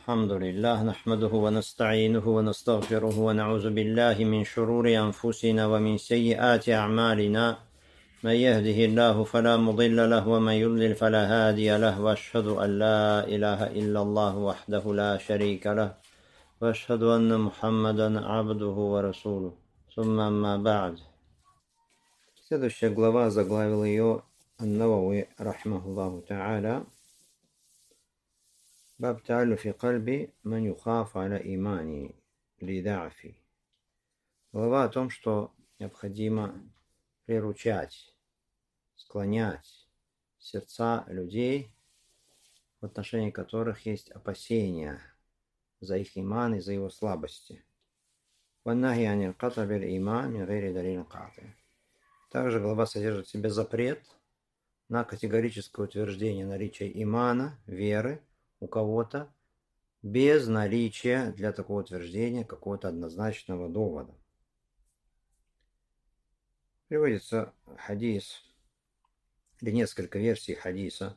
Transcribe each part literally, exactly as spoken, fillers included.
الحمد لله نحمده ونستعينه ونستغفره ونعوذ بالله من شرور أنفسنا ومن سيئات أعمالنا من يهده الله فلا مضل له ومن يضلل فلا هادي له وأشهد أن لا إله إلا الله وحده لا شريك له وأشهد أن محمدا عبده ورسوله ثم أما بعد. Следующая глава, заглавил ее Ан-Навави рахмахуллаху та'аля. باب تعالى في قلبي من يخاف على إيماني لضعفي. Глава о том, что необходимо приручать, склонять сердца людей, в отношении которых есть опасения за их иман и за его слабости. والنهي عن القطع بالإيمان من غير دليل قاطع. Также глава содержит в себе запрет на категорическое утверждение наличия имана, веры у кого-то, без наличия для такого утверждения какого-то однозначного довода. Приводится хадис, или несколько версий хадиса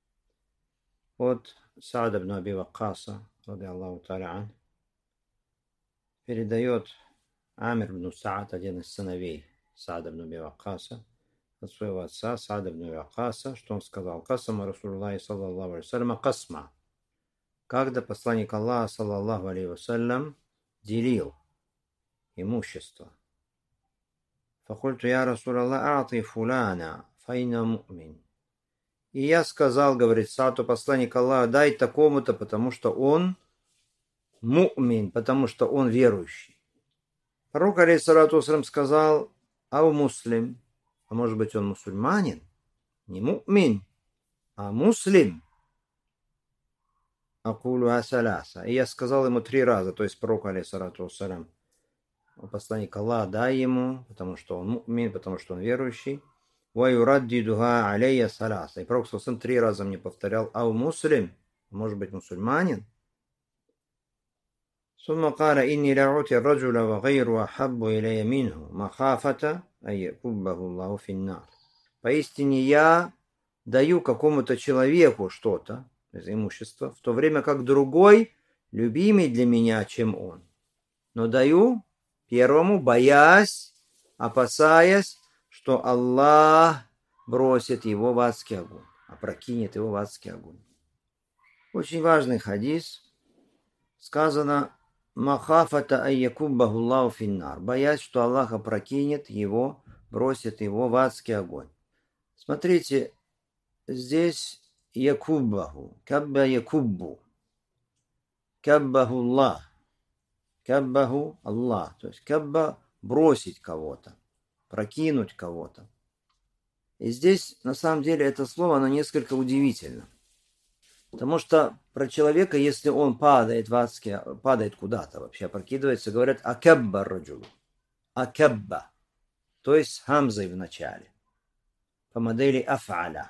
от Саада ибн Аби Ваккаса, ради Аллаху та'аля ан, передает Амир ибн Саад, один из сыновей Саада ибн Аби Ваккаса, от своего отца Саада ибн Аби Ваккаса, что он сказал: «Касама Расулуллахи саллаллаху алейхи вассалям касма». Когда посланник Аллаха саллаллаху алейхи вассалям делил имущество. «Факульту я Расулаллах а'ти фуляна файна му'мин». И я сказал, говорит Саату, посланник Аллаха, дай такому-то, потому что он му'мин, потому что он верующий. Пророк алейхиссалату вассалям сказал: ау муслим, а может быть он мусульманин, не му'мин, а муслим. Акулу асаляса. И я сказал ему три раза, то есть пророк алейхиссалату вассалям, посланник Аллаха, дай ему, потому что он му'мин, потому что он верующий. Ва юраддидуха алейя саляса. И пророк саллаллаху три раза мне повторял: ау муслим, может быть мусульманин. ثم قال إني لأعطي الرجل وغير أحب إلي منه مخافة أن يكبه الله في النار. Поистине я даю какому-то человеку что-то из имущества, в то время как другой любимый для меня, чем он. Но даю первому, боясь, опасаясь, что Аллах бросит его в адский огонь, опрокинет его в адский огонь. Очень важный хадис. Сказано: «Махафата айякуббаху Аллаху финнар», боясь, что Аллах опрокинет его, бросит его в адский огонь. Смотрите, здесь якуббаху, кабба якуббу, каббаху Аллах, каббаху Аллах, то есть кабба бросить кого-то, прокинуть кого-то. И здесь, на самом деле, это слово, оно несколько удивительно. Потому что про человека, если он падает в адский, падает куда-то вообще, опрокидывается, говорят акабба раджулу, акабба, то есть с хамзой в начале, по модели афаля.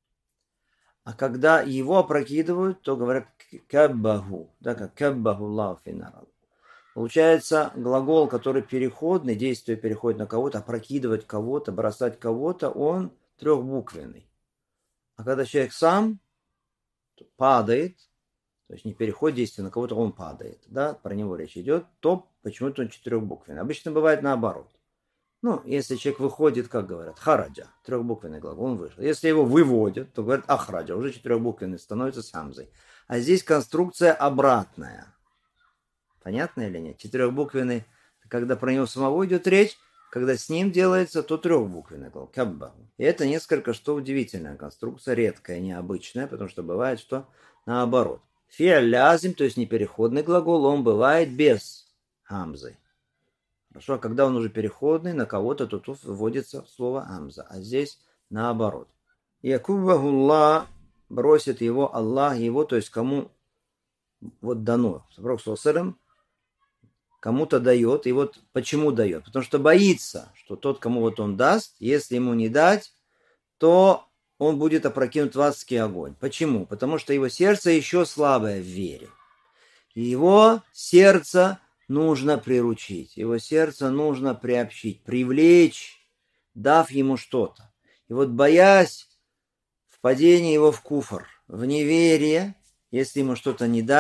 А когда его опрокидывают, то говорят каббаху, да, как каббаху Аллаху финнар. Получается, глагол, который переходный, действие переходит на кого-то, опрокидывать кого-то, бросать кого-то, он трехбуквенный. А когда человек сам падает, то есть не переходит действие на кого-то, он падает, да, про него речь идет, то почему-то он четырехбуквенный. Обычно бывает наоборот. Ну, если человек выходит, как говорят, хараджа, трехбуквенный глагол, он вышел. Если его выводят, то говорят ахраджа, уже четырехбуквенный, становится с хамзой. А здесь конструкция обратная. Понятно или нет? Четырехбуквенный, когда про него самого идет речь, когда с ним делается, то трехбуквенный глагол, кабба. И это несколько что удивительная конструкция, редкая, необычная, потому что бывает, что наоборот. Фи'ль лязим, то есть непереходный глагол, он бывает без хамзы. Хорошо, а когда он уже переходный на кого-то, то тут вводится слово амза, а здесь наоборот. Якуббаху Аллах, бросит его Аллах, его, то есть кому вот дано. Пророк саллаллаху алейхи ва саллям кому-то дает, и вот почему дает? Потому что боится, что тот, кому вот он даст, если ему не дать, то он будет опрокинут в адский огонь. Почему? Потому что его сердце еще слабое в вере. И его сердце нужно приручить, его сердце нужно приобщить, привлечь, дав ему что-то. И вот боясь впадения его в куфр, в неверие, если ему что-то не дать,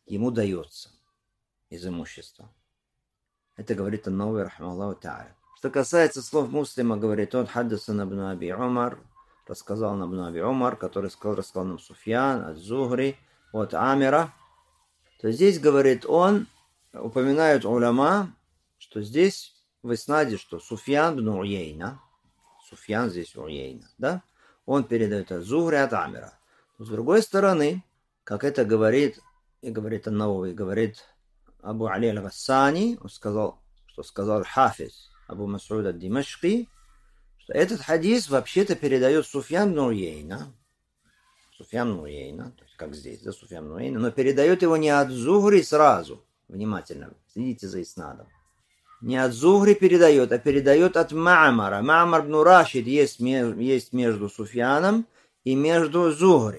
ему дается из имущества. Это говорит ан-Навави рахимахуллаху та'аля. Что касается слов Муслима, говорит он, хаддасан ибн Аби Умар, рассказал нам ибн Аби Умар, который сказал, рассказал нам Суфьян, от Зухри, от Амира. То здесь, говорит он, упоминают уляма, что здесь в иснаде, что Суфьян бн Уейна, Суфьян здесь Уейна, да, он передает от Зухри, от Амира. С другой стороны, как это говорит, и говорит ан-Навави, говорит Абу Али аль-Гассани, он сказал, что сказал Хафиз Абу Мас'уд ад-Димашки, что этот хадис вообще-то передает Суфьян бн Уейна, Суфьян бн Уейна, то есть как здесь, да, Суфьян бн Уейна, но передает его не от Зухри сразу, внимательно, следите за иснадом. Не от Зухри передает, а передает от Ма'мара. Ма'мар бн Рашид есть, есть между Суфьяном и между Зухри.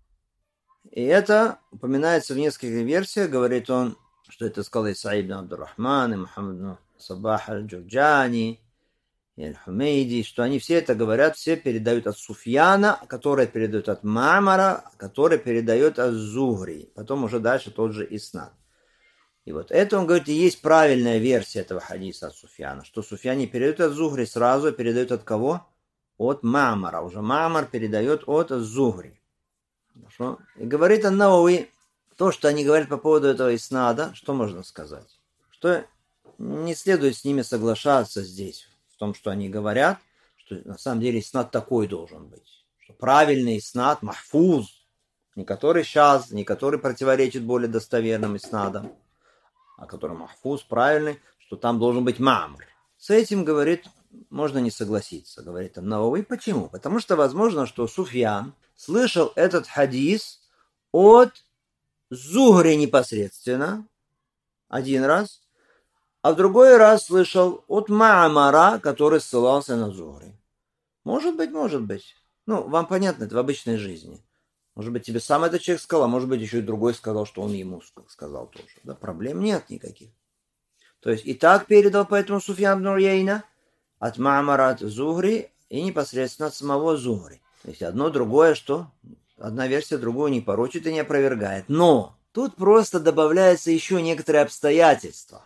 И это упоминается в нескольких версиях. Говорит он, что это сказал и Саид бн Абдуррахман, и Мухаммад бн Сабах аль-Джурджани, и аль-Хумейди, что они все это говорят, все передают от Суфьяна, который передает от Ма'мара, который передает от Зухри. Потом уже дальше тот же иснад. И вот это, он говорит, и есть правильная версия этого хадиса от Суфьяна, что Суфьян не передает от Зухри сразу, а передает от кого? От Ма'мара. Уже Ма'мар передает от Зухри. Хорошо? И говорит ан-Навави, то, что они говорят по поводу этого иснада, что можно сказать? Что не следует с ними соглашаться здесь, в том, что они говорят, что на самом деле иснад такой должен быть. Что правильный иснад, махфуз, не который сейчас, не который противоречит более достоверным иснадам, а который махфуз, правильный, что там должен быть Ма'мар. С этим, говорит, можно не согласиться, говорит ан-Навави. Почему? Потому что возможно, что Суфьян слышал этот хадис от Зухри непосредственно, один раз, а в другой раз слышал от Ма'мара, который ссылался на Зухри. Может быть, может быть. Ну, вам понятно, это в обычной жизни. Может быть, тебе сам этот человек сказал, а может быть, еще и другой сказал, что он ему сказал тоже. Да, проблем нет никаких. То есть, и так передал поэтому Суфьян бн Уейна от Ма'мара, от Зухри и непосредственно от самого Зухри. То есть, одно другое, что одна версия другую не порочит и не опровергает. Но тут просто добавляются еще некоторые обстоятельства,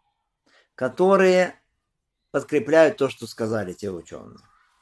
которые подкрепляют то, что сказали те ученые.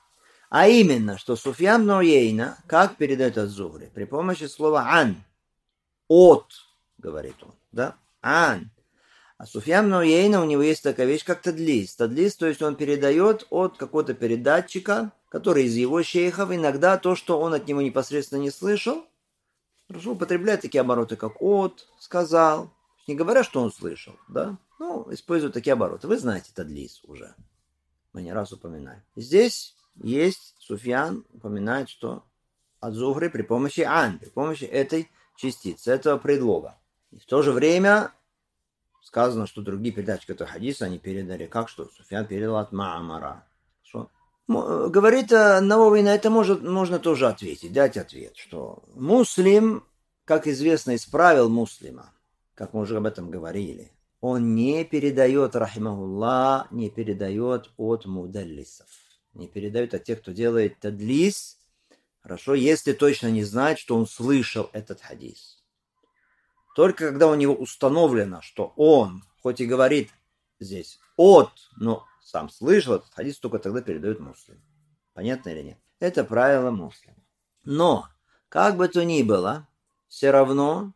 А именно, что Суфьян бн Уейна, как передает от Зухри, при помощи слова «ан», «от», говорит он, да, «ан». А Суфьян бн Уейна, у него есть такая вещь, как тадлис. Тадлис, то есть он передает от какого-то передатчика, который из его шейхов, иногда то, что он от него непосредственно не слышал, хорошо, употребляет такие обороты, как «от», «сказал», не говоря, что он слышал, да, ну, используют такие обороты. Вы знаете тадлис уже, мы не раз упоминаем. Здесь есть, Суфьян упоминает, что от Зухри при помощи «ан», при помощи этой частицы, этого предлога. И в то же время сказано, что другие передатчики этого хадиса, они передали как, что Суфьян передал от Ма'мара. Что? Говорит ан-Навави, на это может, можно тоже ответить, дать ответ, что Муслим, как известно из правил Муслима, как мы уже об этом говорили, он не передает, рахимахуллах, не передает от мудаллисов. Не передают от тех, кто делает тадлис, хорошо, если точно не знает, что он слышал этот хадис. Только когда у него установлено, что он, хоть и говорит здесь от, но сам слышал этот хадис, только тогда передает Муслим. Понятно или нет? Это правило Муслима. Но, как бы то ни было, все равно,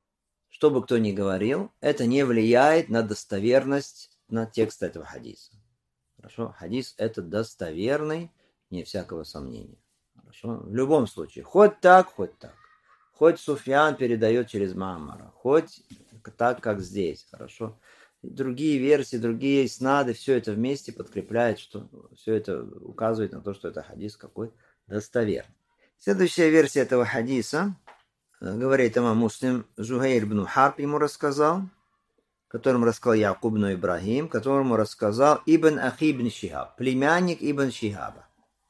что бы кто ни говорил, это не влияет на достоверность, на текст этого хадиса. Хорошо? Хадис это достоверный, не всякого сомнения. Хорошо? В любом случае, хоть так, хоть так. Хоть Суфьян передает через Ма'мара, хоть так, как здесь. Хорошо? И другие версии, другие иснады, все это вместе подкрепляет, что все это указывает на то, что это хадис какой достоверный. Следующая версия этого хадиса, говорит имам Муслим, Зухайр бн Харб ему рассказал, которому рассказал Якуб бн Ибрахим, которому рассказал Ибн Ахи ибн Шихаб, племянник Ибн Шихаба.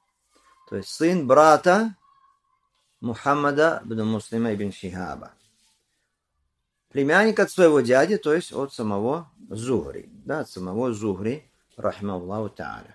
То есть сын брата Мухаммада бн Муслима ибн Шихаба. Племянник от своего дяди, то есть от самого Зухри, да, от самого Зухри, рахимахуллаху та'аля,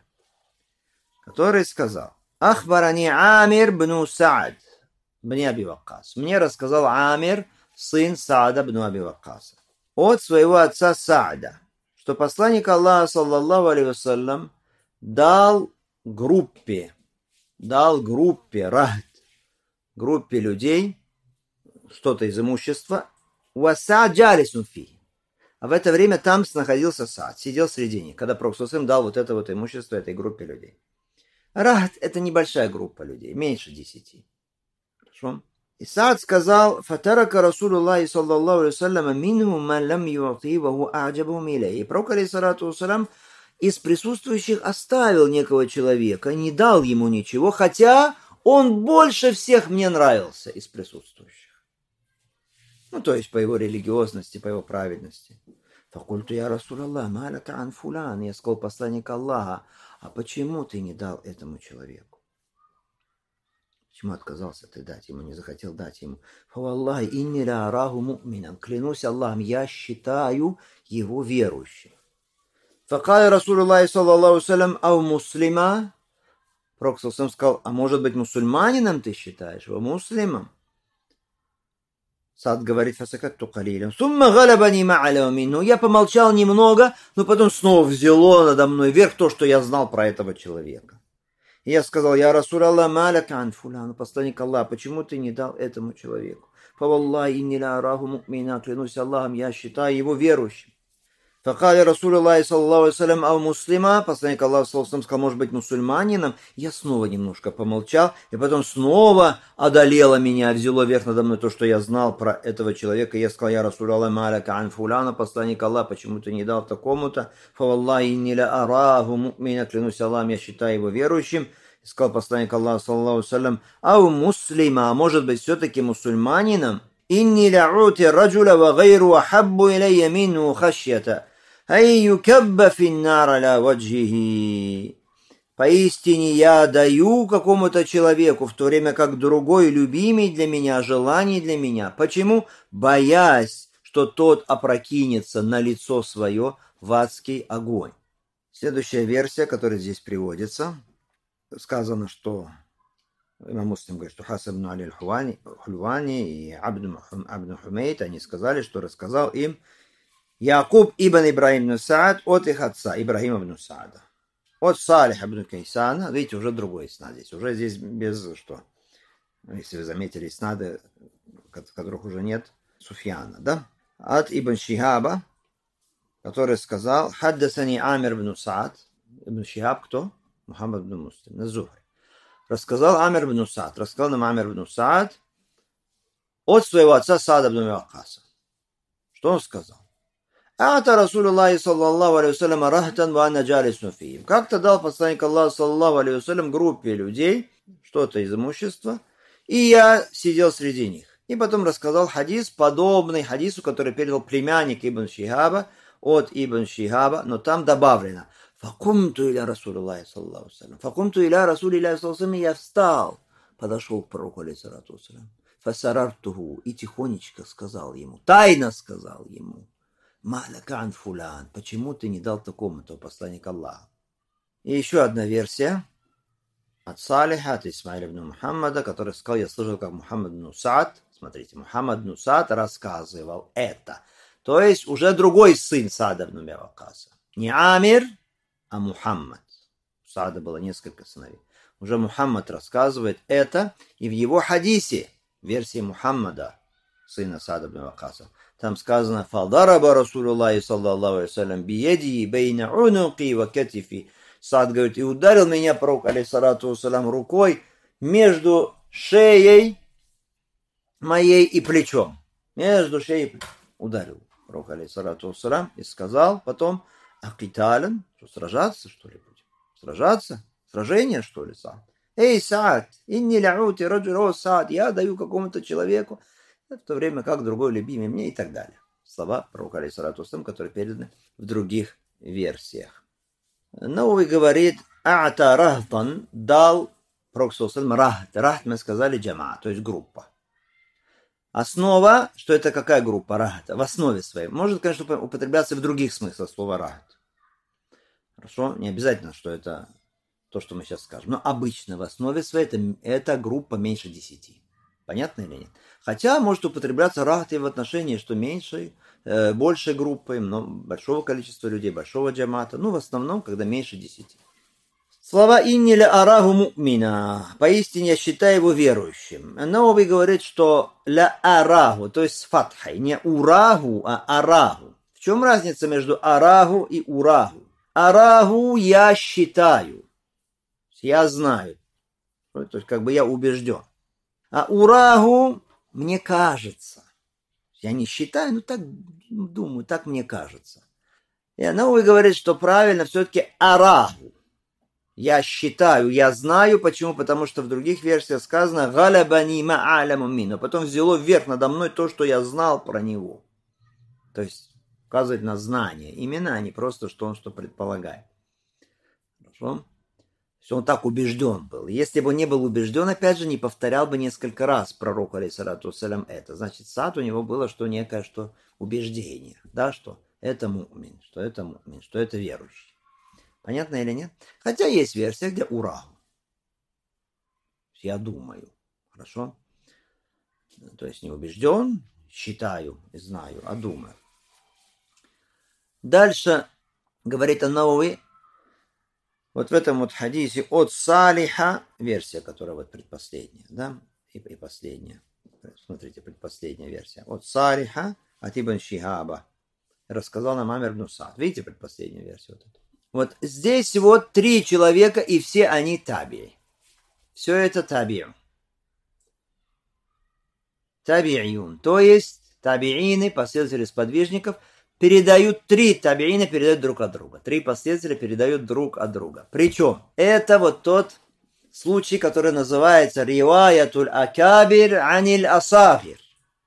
который сказал: Ахбарани Амир бн Саад бн Аби Ваккас. Мне рассказал Амир, сын Саада бн Аби Ваккаса. От своего отца Саада, что посланник Аллаха, саллаллаху алейхи вассалям, дал группе, дал группе, рахт, группе людей, что-то из имущества, уаса джалисун фи. А в это время там находился Саад, сидел среди них, когда Пророк им дал вот это вот имущество этой группе людей. Рахт – это небольшая группа людей, меньше десяти. Хорошо? И Саад сказал: «Фатарака Расулуллахи саллаллаху алейхи вассалям минхум ман лам юати ва ху а'джабухум илейхи». И Пророк алейхиссалату вассалям из присутствующих оставил некого человека, не дал ему ничего, хотя он больше всех мне нравился из присутствующих. Ну, то есть по его религиозности, по его праведности. «Факульту я Расулаллах, ма лака ан фулян». Я сказал: посланник Аллаха, а почему ты не дал этому человеку? Почему отказался ты дать ему, не захотел дать ему? «Фаваллахи инни ля араху му'минан». Клянусь Аллахом, я считаю его верующим. «Факаля Расулуллахи саллаллаху алейхи вассалям ау муслима». Пророк сказал: а может быть мусульманином ты считаешь его, муслимом? Саад говорит: «Фасакатту калилям. Сумма галабани ма'аля минху». Я помолчал немного, но потом снова взяло надо мной верх то, что я знал про этого человека. И я сказал: «Я Расулаллах, ма лака ан фулян». Посланник Аллаха, почему ты не дал этому человеку? «Фаваллахи инни ля араху му'мина». Клянусь Аллахом, я считаю его верующим. «Факаля Расулуллахи саллаллаху алейхи вассалям ау муслима». Посланник Аллаха саллаллаху алейхи вассалям сказал: может быть мусульманином? Я снова немножко помолчал, и потом снова одолело меня, взяло верх надо мной то, что я знал про этого человека. Я сказал: «Я Расулаллах, ма лака ан фуляна». Посланник Аллаха, почему ты не дал такому-то? «Фаваллахи инни ля араху му'мина». Клянусь Аллахом, я считаю его верующим. И сказал посланник Аллаха саллаллаху алейхи вассалям: ау муслима, может быть все-таки мусульманином? «Инни ла'ути раджуля ва гайру ахаббу илейя минху хашьята ай юкабба финнар аля ваджихи». Поистине я даю какому-то человеку, в то время как другой любимый для меня, желаний для меня. Почему? Боясь, что тот опрокинется на лицо свое в адский огонь. Следующая версия, которая здесь приводится, сказано, что имам Муслим говорит, что Хасан ибн Али аль-Хульвани и Абд Хумейд, они сказали, что рассказал им Якуб ибн Ибрахим ибн Саад от их отца, Ибрахима ибн Саада. От Салих ибн Кайсана, видите, уже другой иснад здесь, уже здесь без что. Если вы заметили иснады, которых уже нет, Суфьяна, да? От Ибн Шихаба, который сказал: «Хаддасани Амир ибн Саад». Ибн Шихаб кто? Мухаммад ибн Муслим, на-Зухри. Рассказал Амир ибн Саад, рассказал нам Амир ибн Саад от своего отца Саада ибн Ваккаса. Что он сказал? «Ата Расулуллахи саллаллаху алейхи вассалям рахтан ва анна джалисун фихим». Как-то дал посланник Аллаха саллаллаху алейхи вассалям группе людей что-то из имущества, и я сидел среди них. И потом рассказал хадис, подобный хадису, который передал племянник Ибн Шихаба от Ибн Шихаба, но там добавлено: «Факумту иля Расулуллахи саллаллаху алейхи вассалям». «Факумту иля Расулиллахи саллаллаху алейхи вассалям». Я встал, подошел к пророку алейхиссалату вассалям. «Фасарартуху». И тихонечко сказал ему, тайно сказал ему: «Ма лака ан фулян». Почему ты не дал такому-то, посланник Аллаха? И еще одна версия от Салиха, от Исмаиля ибн Мухаммада, который сказал: я слышал, как Мухаммад ибн Саад, смотрите, Мухаммад ибн Саад рассказывал это. То есть уже другой сын Саада ибн Ваккаса. Не Амир, а Мухаммад. У Саада было несколько сыновей. Уже Мухаммад рассказывает это, и в его хадисе, версии Мухаммада, сына Саада ибн Ваккаса, там сказано: «Фадараба Расулуллахи саллаллаху алейхи вассалям биеди бейна унуки ва катифи». Саад говорит: и ударил меня пророк алейхиссалату вассалям рукой между шеей моей и плечом. Между шеей и плечом. Ударил пророк алейхиссалату вассалям и сказал потом: «Акитален», что сражаться, что ли, будем? Сражаться? Сражение, что ли, Саад? «Эй, Саад, инни ла'ути раджуля, Саад, я даю какому-то человеку, в то время как другой любимый мне», и так далее. Слова пророка алейхиссалату вассалям, которые переданы в других версиях. Новый говорит: «А'та рахтан», дал пророк саллаллаху алейхи ва саллям рахт. Рахт мы сказали джамаа, то есть группа. Основа, что это какая группа? Рахт. В основе своей. Может, конечно, употребляться в других смыслах слова рахт. Хорошо? Не обязательно, что это то, что мы сейчас скажем. Но обычно в основе своей это, это группа меньше десяти. Понятно или нет? Хотя может употребляться рахты в отношении, что меньшей, э, большей группы, но большого количества людей, большого джамата. Ну, в основном, когда меньше десяти. Слова «инни ля араху му'мина». Поистине я считаю его верующим. Наwaви говорит, что «ля араху», то есть с фатхой. Не «ураху», а «араху». В чем разница между «араху» и «ураху»? «Араху» я считаю. Я знаю. То есть как бы я убежден. А «ураху» мне кажется. Я не считаю, но так думаю, так мне кажется. И Наwaви говорит, что правильно все-таки «араху». Я считаю, я знаю. Почему? Потому что в других версиях сказано «галабани ма'аляму мин». Потом взяло вверх надо мной то, что я знал про него. То есть указывает на знание. Именно, а не просто, что он что предполагает. Хорошо? Что он так убежден был. Если бы он не был убежден, опять же, не повторял бы несколько раз пророку, алейхиссалату вассалям, это. Значит, сад у него было что некое, что убеждение. Да, что это му'мин, что это му'мин, что это верующий. Понятно или нет? Хотя есть версия, где ураху. Я думаю. Хорошо? То есть не убежден, считаю и знаю, а думаю. Дальше говорит ан-Наwaви, вот в этом вот хадисе от Салиха, версия, которая вот предпоследняя, да, и, и последняя. Смотрите, предпоследняя версия. От Салиха от Ибн Шихаба. Рассказал нам Амир ибн Саад. Видите предпоследнюю версию? Вот эту? Вот здесь вот три человека, и все они табии. Все это таби'у. Таби'юн. То есть таби'ины, последователи сподвижников, передают, три таби'ина передают друг от друга. Три последователя передают друг от друга. Причем это вот тот случай, который называется риваятуль акабир аниль асагир.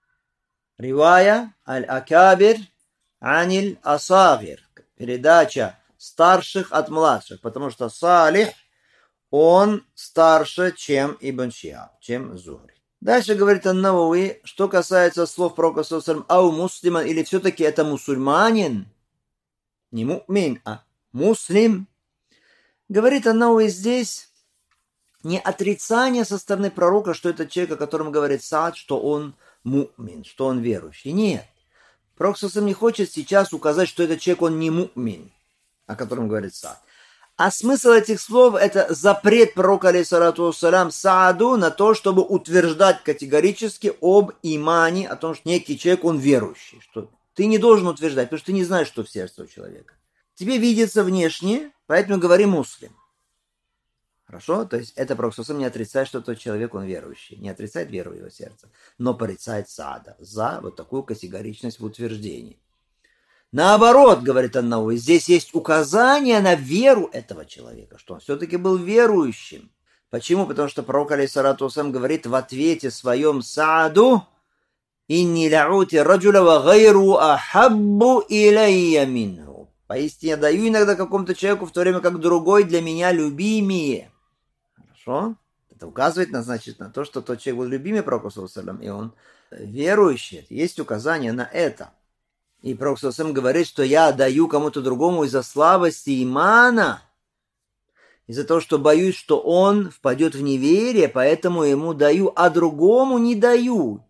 Ривая аль-акабир аниль асагир. Передача старших от младших, потому что Салих, он старше, чем Ибн Шихаб, чем Зухри. Дальше говорит ан-Наwaви, что касается слов пророка саллаллаху алейхи ва саллям, ау муслиман, или все-таки это мусульманин, не му'мин, а муслим. Говорит ан-Наwaви здесь не отрицание со стороны пророка, что это человек, о котором говорит Саад, что он му'мин, что он верующий. Нет. Пророк саллаллаху алейхи ва саллям не хочет сейчас указать, что этот человек, он не му'мин, о котором говорит Саад. А смысл этих слов – это запрет пророка, алейхиссалату вассалям, Сааду на то, чтобы утверждать категорически об имане, о том, что некий человек, он верующий. Что ты не должен утверждать, потому что ты не знаешь, что в сердце у человека. Тебе видится внешне, поэтому говори муслим. Хорошо? То есть это пророк не отрицает, что тот человек, он верующий. Не отрицает веру в его сердце, но порицает Саада за вот такую категоричность в утверждении. Наоборот, говорит ан-Наwaви, здесь есть указание на веру этого человека, что он все-таки был верующим. Почему? Потому что пророк, алейхиссалату вассалям, говорит в ответе своем Сааду: «Инни ла'ути раджуля ва гайру ахаббу илайя минху». Поистине даю иногда какому-то человеку, в то время как другой для меня любимее. Хорошо? Это указывает, значит, на то, что тот человек был любимый пророку, и он верующий. Есть указание на это. И пророк саллаллаху говорит, что я даю кому-то другому из-за слабости имана, из-за того, что боюсь, что он впадет в неверие, поэтому ему даю, а другому не даю.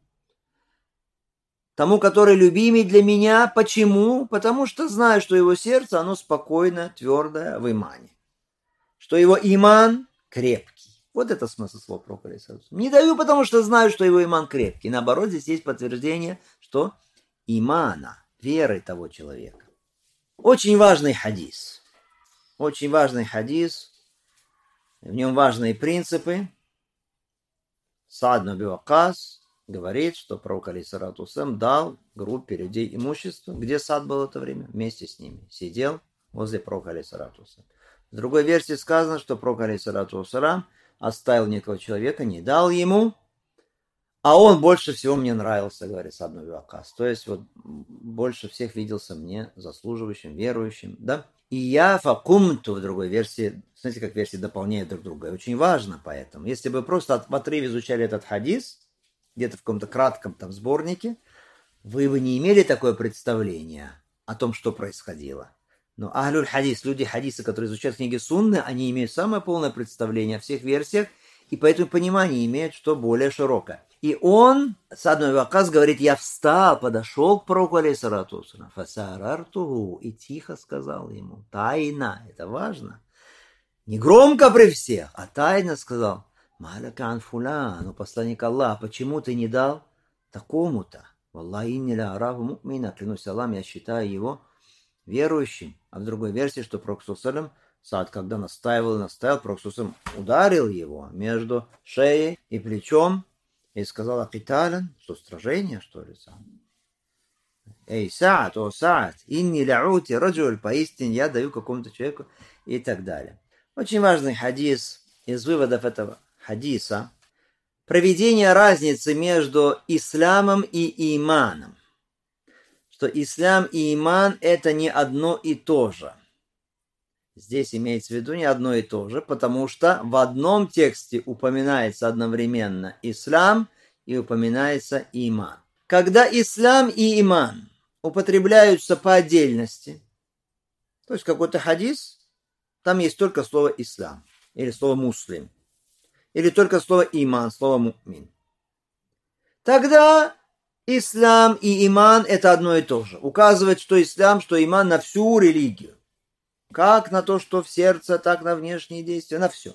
Тому, который любимый для меня. Почему? Потому что знаю, что его сердце, оно спокойно, твердое в имане. Что его иман крепкий. Вот это смысл слов пророка, алейхиссалату вассалям. Не даю, потому что знаю, что его иман крепкий. Наоборот, здесь есть подтверждение, что имана, веры того человека. Очень важный хадис. Очень важный хадис. В нем важные принципы. Саад ибн Аби Ваккас говорит, что пророк, алейхиссалату вассалям, дал группе людей имущество. Где Саад был в это время? Вместе с ними. Сидел возле пророка, алейхиссалату вассалям. В другой версии сказано, что пророк, алейхиссалату вассалям, оставил некого человека, не дал ему, а он больше всего мне нравился, говорит Саад ибн Аби Ваккас. То есть вот больше всех виделся мне заслуживающим, верующим, да? И я факумту в другой версии, смотрите, как версии дополняют друг друга. И очень важно поэтому. Если бы просто в отрыве изучали этот хадис, где-то в каком-то кратком там сборнике, вы бы не имели такое представление о том, что происходило. Но ахлюль хадис, люди хадиса, которые изучают книги сунны, они имеют самое полное представление о всех версиях, и поэтому понимание имеют, что более широкое. И он, Саад ибн Аби Ваккас говорит, я встал, подошел к пророку, алейхиссалату вассалям, фасарартуху, и тихо сказал ему, тайна, это важно, не громко при всех, а тайно сказал, маляка ан фулян, ну, посланник Аллаха, почему ты не дал такому-то? Валлахи инни ля арафу му'мина, клянусь Аллахом, я считаю его верующим. А в другой версии, что пророк саллаллаху Саад, когда настаивал и настаивал, пророк саллаллаху ударил его между шеей и плечом и сказал, акиталян, что сражение, что ли, сам? Эй, Саад, о, Саад, инни ля'ути раджуль, поистине я даю какому-то человеку и так далее. Очень важный хадис. Из выводов этого хадиса проведение разницы между исламом и иманом. Что ислам и иман – это не одно и то же. Здесь имеется в виду не одно и то же, потому что в одном тексте упоминается одновременно ислам и упоминается иман. Когда ислам и иман употребляются по отдельности, то есть какой-то хадис, там есть только слово ислам или слово муслим, или только слово иман, слово му'мин. Тогда ислам и иман – это одно и то же. Указывает, что ислам, что иман на всю религию. Как на то, что в сердце, так на внешние действия, на все.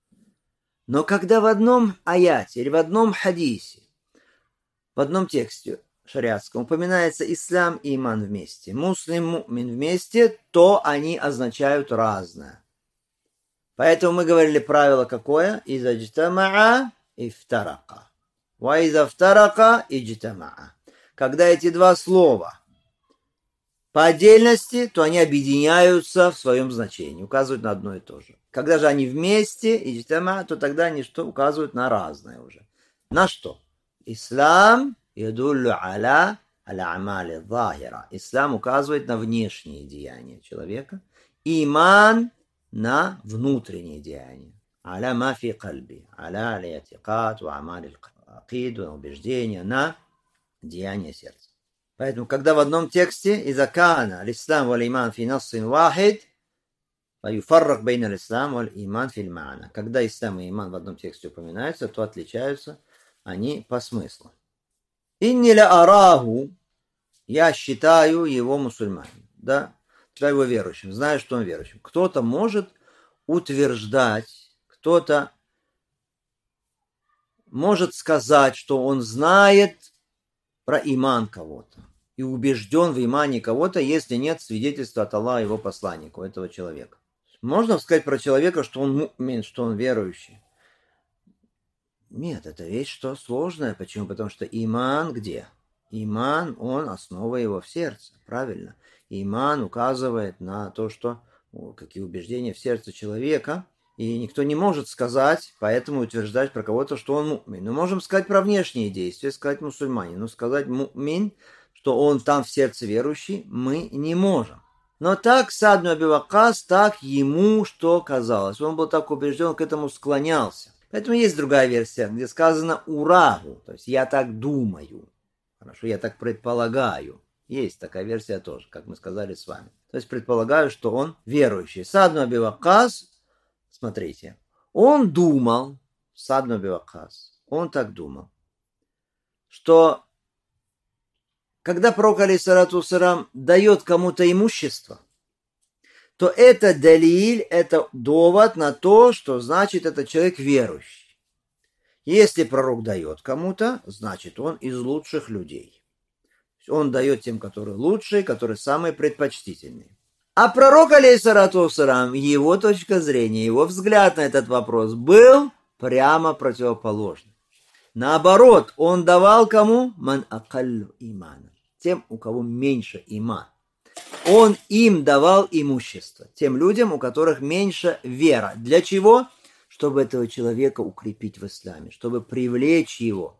Но когда в одном аяте или в одном хадисе, в одном тексте шариатском упоминается ислам и иман вместе, муслим, му'мин вместе, то они означают разное. Поэтому мы говорили правило какое? Иза джтамаа ифтарака. Ва иза втарака иджтамаа. Когда эти два слова по отдельности, то они объединяются в своем значении, указывают на одно и то же. Когда же они вместе, иджтамаа, то тогда они что? Указывают на разное уже. На что? Ислам ядуллю аля аля-амали захира. Ислам указывает на внешние деяния человека. Иман на внутренние деяния. Аля мафи кальби. Аля алиятикат, ва амали акид, на убеждения, на деяния сердца. Поэтому, когда в одном тексте изакана аль-ислам валь-иман фи нассин вахид, фаюфаррак бейн аль-ислам валь-иман фи аль-ма'на. Когда ислам и иман в одном тексте упоминаются, то отличаются они по смыслу. Инни ля араху, я считаю его мусульманином, да, считаю его верующим, знаю, что он верующим. Кто-то может утверждать, кто-то может сказать, что он знает про иман кого-то и убежден в имане кого-то, если нет свидетельства от Аллаха его посланнику, этого человека. Можно сказать про человека, что он му'мин, что он верующий? Нет, это вещь что сложная. Почему? Потому что иман где? Иман, он основа его в сердце, правильно? Иман указывает на то, что какие убеждения в сердце человека, и никто не может сказать, поэтому утверждать про кого-то, что он му'мин. Мы можем сказать про внешние действия, сказать мусульманин, но сказать му'мин, что он там в сердце верующий, мы не можем. Но так Саад ибн Аби Ваккас, так ему что казалось. Он был так убежден, к этому склонялся. Поэтому есть другая версия, где сказано «урагу», то есть «я так думаю». Хорошо, «я так предполагаю». Есть такая версия тоже, как мы сказали с вами. То есть предполагаю, что он верующий. Саад ибн Аби Ваккас, смотрите, он думал, Саад ибн Аби Ваккас, он так думал, что когда пророк, алейхиссалату вассалям, дает кому-то имущество, то это далиль, это довод на то, что значит этот человек верующий. Если пророк дает кому-то, значит он из лучших людей. Он дает тем, которые лучшие, которые самые предпочтительные. А пророк, алейхиссалату вассалям, его точка зрения, его взгляд на этот вопрос был прямо противоположный. Наоборот, он давал кому? Ман акаллю имана. Тем, у кого меньше иман. Он им давал имущество. Тем людям, у которых меньше вера. Для чего? Чтобы этого человека укрепить в исламе. Чтобы привлечь его.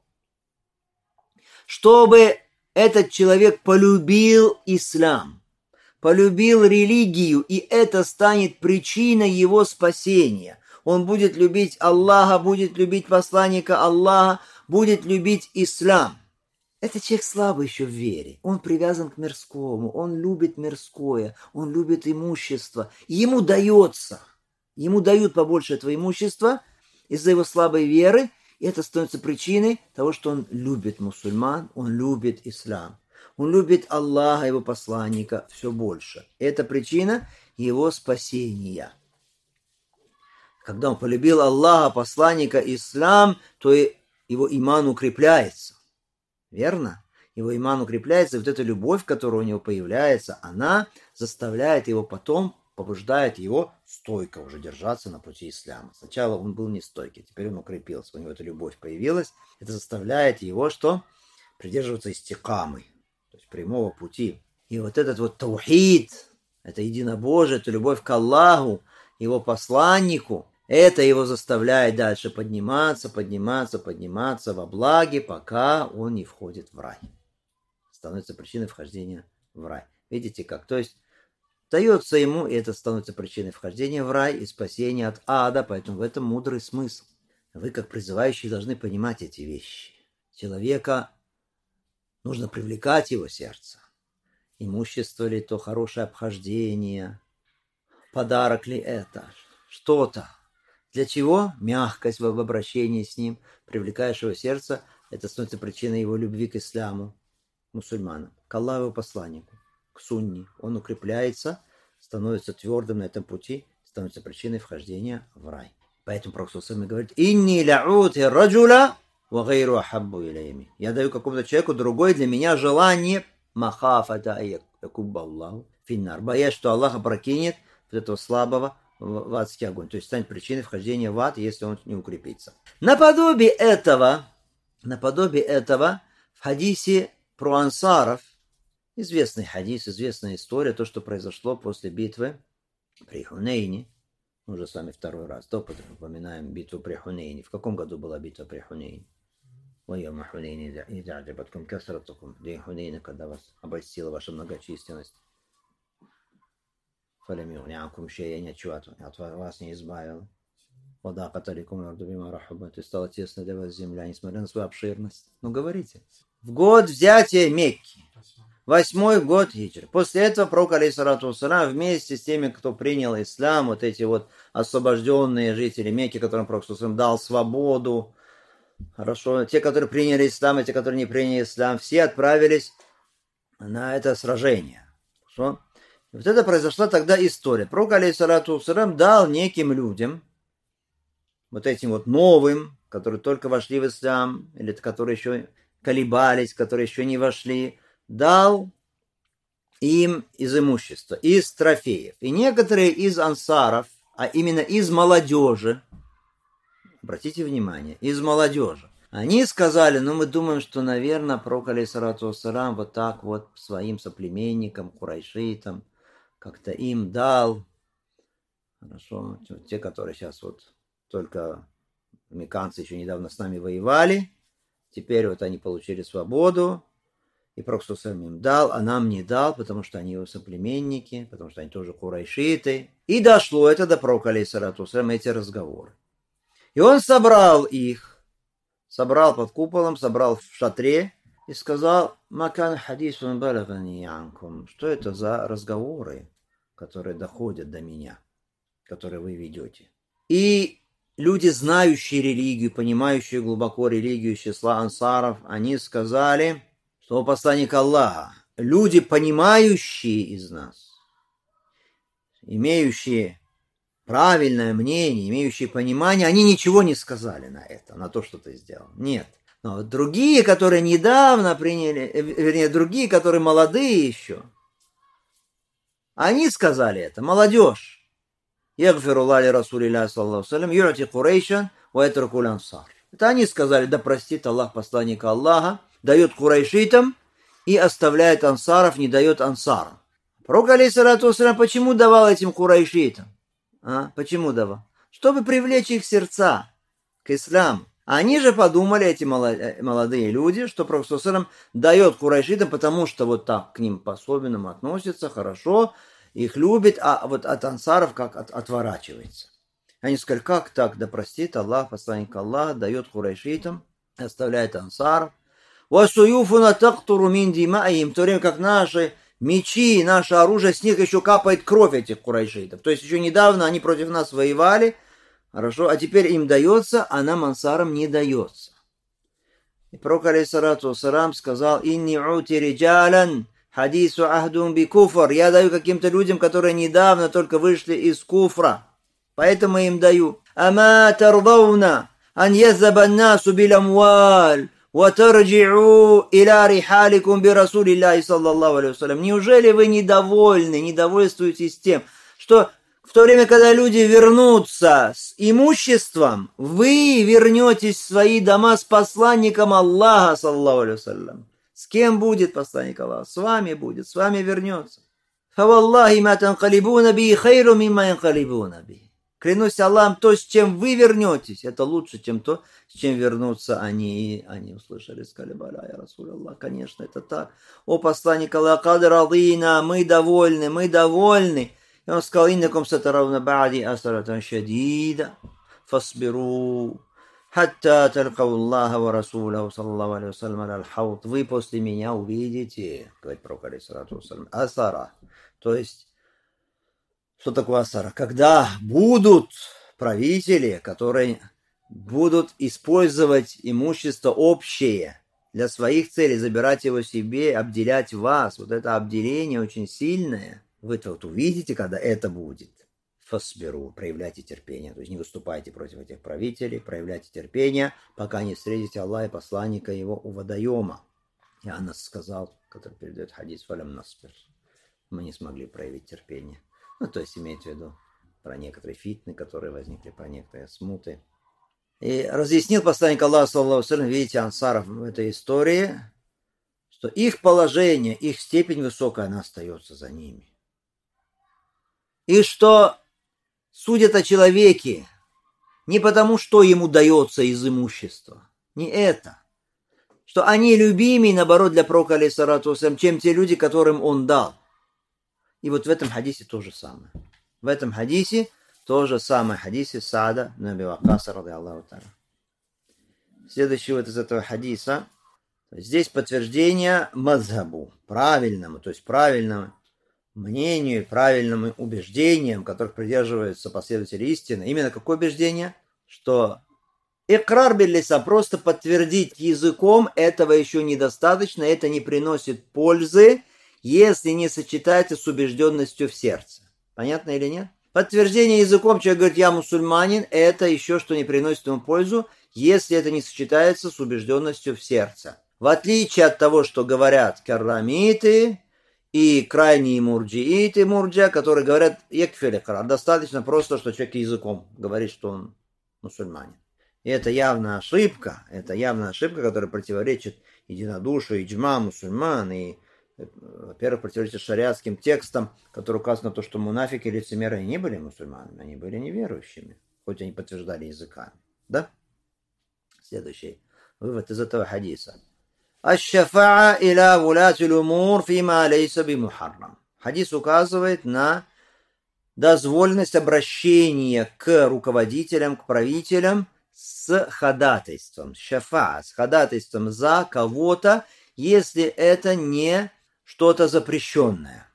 Чтобы этот человек полюбил ислам. Полюбил религию. И это станет причиной его спасения. Он будет любить Аллаха, будет любить посланника Аллаха, будет любить ислам. Этот человек слабый еще в вере. Он привязан к мирскому, он любит мирское, он любит имущество. И ему дается, ему дают побольше этого имущества из-за его слабой веры, И это становится причиной того, что он любит мусульман, он любит ислам. Он любит Аллаха, его посланника, все больше. Это причина его спасения. Когда он полюбил Аллаха, посланника, ислам, то и его иман укрепляется. Верно? Его иман укрепляется, и вот эта любовь, которая у него появляется, она заставляет его потом, побуждает его стойко уже держаться на пути ислама. Сначала он был не стойкий, теперь он укрепился, у него эта любовь появилась. Это заставляет его что? Придерживаться истикамы, то есть прямого пути. И вот этот вот таухид, это единобожие, это любовь к Аллаху, его посланнику, это его заставляет дальше подниматься, подниматься, подниматься во благе, пока он не входит в рай. Становится причиной вхождения в рай. Видите как? То есть дается ему, и это становится причиной вхождения в рай и спасения от ада, поэтому в этом мудрый смысл. Вы, как призывающие, должны понимать эти вещи. Человека нужно привлекать его сердце. Имущество ли то, хорошее обхождение, подарок ли это, что-то. Для чего? Мягкость в обращении с ним, привлекаешь его сердце, это становится причиной его любви к исламу, мусульманам, к Аллаху его посланнику, к сунне. Он укрепляется, становится твердым на этом пути, становится причиной вхождения в рай. Поэтому Пророк говорит: «Инни ла'ути раджула ва гайру ахаббу иляйми». Я даю какому-то человеку другое для меня желание махафата якубба Аллаху финнар. Боясь, что Аллах опрокинет вот этого слабого в адский огонь. То есть станет причиной вхождения в ад, если он не укрепится. Наподобие этого, наподобие этого в хадисе про ансаров, известный хадис, известная история, то, что произошло после битвы при Хунейне. Мы уже с вами второй раз да, упоминаем битву при Хунейне. В каком году была битва при Хунейне? Вайома Хунейне, идяджабаткум касратукум. День Хунейна, когда вас обольстила ваша многочисленность. Фалямил, някум шея, ничего от, от вас не избавила. Вода каталикум рардубима рахуба. И стала тесно для вас земля, несмотря на свою обширность. Ну, говорите. В год взятия Мекки. Восьмой год хиджры. После этого пророк, алейхиссалату вассалям, вместе с теми, кто принял ислам, вот эти вот освобожденные жители Мекки, которым пророк дал свободу, хорошо, те, которые приняли ислам, и те, которые не приняли ислам, все отправились на это сражение. Хорошо? И вот это произошла тогда история. Пророк, алейхиссалату вассалям, дал неким людям, вот этим вот новым, которые только вошли в ислам, или которые еще колебались, которые еще не вошли, дал им из имущества, из трофеев. И некоторые из ансаров, а именно из молодежи, обратите внимание, из молодежи, они сказали: ну мы думаем, что, наверное, пророк, алейхиссалату вассалям, вот так вот своим соплеменникам, курайшитам, как-то им дал, хорошо, те, которые сейчас вот только мекканцы еще недавно с нами воевали, теперь вот они получили свободу, и пророк им дал, а нам не дал, потому что они его соплеменники, потому что они тоже курайшиты. И дошло это до пророка, алейхиссалату вассалям, эти разговоры. И он собрал их, собрал под куполом, собрал в шатре и сказал: «Макан хадисун балагани янкум». Что это за разговоры, которые доходят до меня, которые вы ведете? И люди, знающие религию, понимающие глубоко религию из числа ансаров, они сказали, что посланник Аллаха, люди, понимающие из нас, имеющие правильное мнение, имеющие понимание, они ничего не сказали на это, на то, что ты сделал. Нет. Но вот другие, которые недавно приняли, вернее, другие, которые молодые еще, они сказали это, молодежь. Ягфируллахи расулилляхи саллаллаху салям, юрати курейшан, уэтракул ансар. Это они сказали: да простит Аллах посланника Аллаха, дает курайшитам и оставляет ансаров, не дает ансарам. Пророк, алейхиссалату вассалям, почему давал этим курайшитам? А? Почему давал? Чтобы привлечь их сердца к исламу. Они же подумали, эти молодые люди, что Пророк ﷺ дает курайшитам, потому что вот так к ним по-особенному относится, хорошо, их любит, а вот от ансаров как от, отворачивается. Они сказали: как так? Да простит Аллах, посланник Аллаха, дает курайшитам, оставляет ансаров. «Васуюфуна тактуру мин димаим», в то время как наши мечи, наше оружие, с них еще капает кровь этих курайшитов. То есть еще недавно они против нас воевали, Хорошо, а теперь им дается, а нам ансарам не дается. И пророк алейхиссалату вассалам сказал: «Инни ути риджалян хадису ахдум би куфр». Я даю каким-то людям, которые недавно только вышли из куфра. Поэтому им даю. «Ама тардауна ан язаба насу бил амваль ва тарджи'у иля рихаликум би расулиллахи саллаллаху алейхи вассалям». Неужели вы недовольны, недовольствуетесь тем, что в то время, когда люди вернутся с имуществом, вы вернетесь в свои дома с посланником Аллаха, саллаллаху алейхи вассалям. С кем будет посланник Аллаха? С вами будет, с вами вернется. «Фаваллахи ма танкалибуна би хайру мимма янкалибуна би». Клянусь Аллахом, то, с чем вы вернетесь, это лучше, чем то, с чем вернутся они. И они услышали, сказали: «Баля, я Расуль Аллах, конечно, это так. О посланник Аллаха, кад радина, мы довольны, мы довольны». И он сказал: «Иннакум сатарауна ба'ди асаратан шадида, фасбиру, хатта талкау Аллаха ва Расулаху, саллаллаху алейхи вассалям, аль-хаут». Вы после меня увидите, говорит пророк алейхиссалату вассалям, асара. То есть, что такое асара? Когда будут правители, которые будут использовать имущество общее для своих целей, забирать его себе, обделять вас. Вот это обделение очень сильное. Вы вот увидите, когда это будет. Фасбиру, проявляйте терпение. То есть не выступайте против этих правителей, проявляйте терпение, пока не встретите Аллаха и посланника его у водоема. И Анас сказал, который передает хадис: «Фалям наспир». Мы не смогли проявить терпение. Ну, то есть имеется в виду про некоторые фитны, которые возникли, про некоторые смуты. И разъяснил посланник Аллаха, саллаллаху алейхи ва саллям, видите, ансаров в этой истории, что их положение, их степень высокая, она остается за ними. И что судят о человеке не потому, что ему дается из имущества, не это, что они любимее, наоборот, для пророка, алейхиссалату вассалям, чем те люди, которым он дал. И вот в этом хадисе то же самое. В этом хадисе то же самое. Хадисе Саада ибн Аби Ваккаса, ради Аллаху та'аля. Следующий вот из этого хадиса. Здесь подтверждение мазхабу, правильному, то есть правильному мнению, правильным убеждениям, которых придерживаются последователи истины. Именно какое убеждение? Что икрар биль-лисан, просто подтвердить языком, этого еще недостаточно, это не приносит пользы, если не сочетается с убежденностью в сердце. Понятно или нет? Подтверждение языком, человек говорит: «Я мусульманин», это еще что не приносит ему пользу, если это не сочетается с убежденностью в сердце. В отличие от того, что говорят каррамиты и крайние мурджииты, мурджа, которые говорят: «Якфи икрар», достаточно просто, что человек языком говорит, что он мусульманин. И это явная ошибка, это явная ошибка, которая противоречит единодушию, иджма мусульман, и, во-первых, противоречит шариатским текстам, которые указывают на то, что мунафики и лицемеры не были мусульманами, они были неверующими, хоть они подтверждали языками. Да? Следующий вывод из этого хадиса. «Аш-шафаа иля вулатил умур фима лейса би мухаррам». Хадис указывает на дозволенность обращения к руководителям, к правителям с ходатайством, шафаа, с ходатайством за кого-то, если это не что-то запрещенное.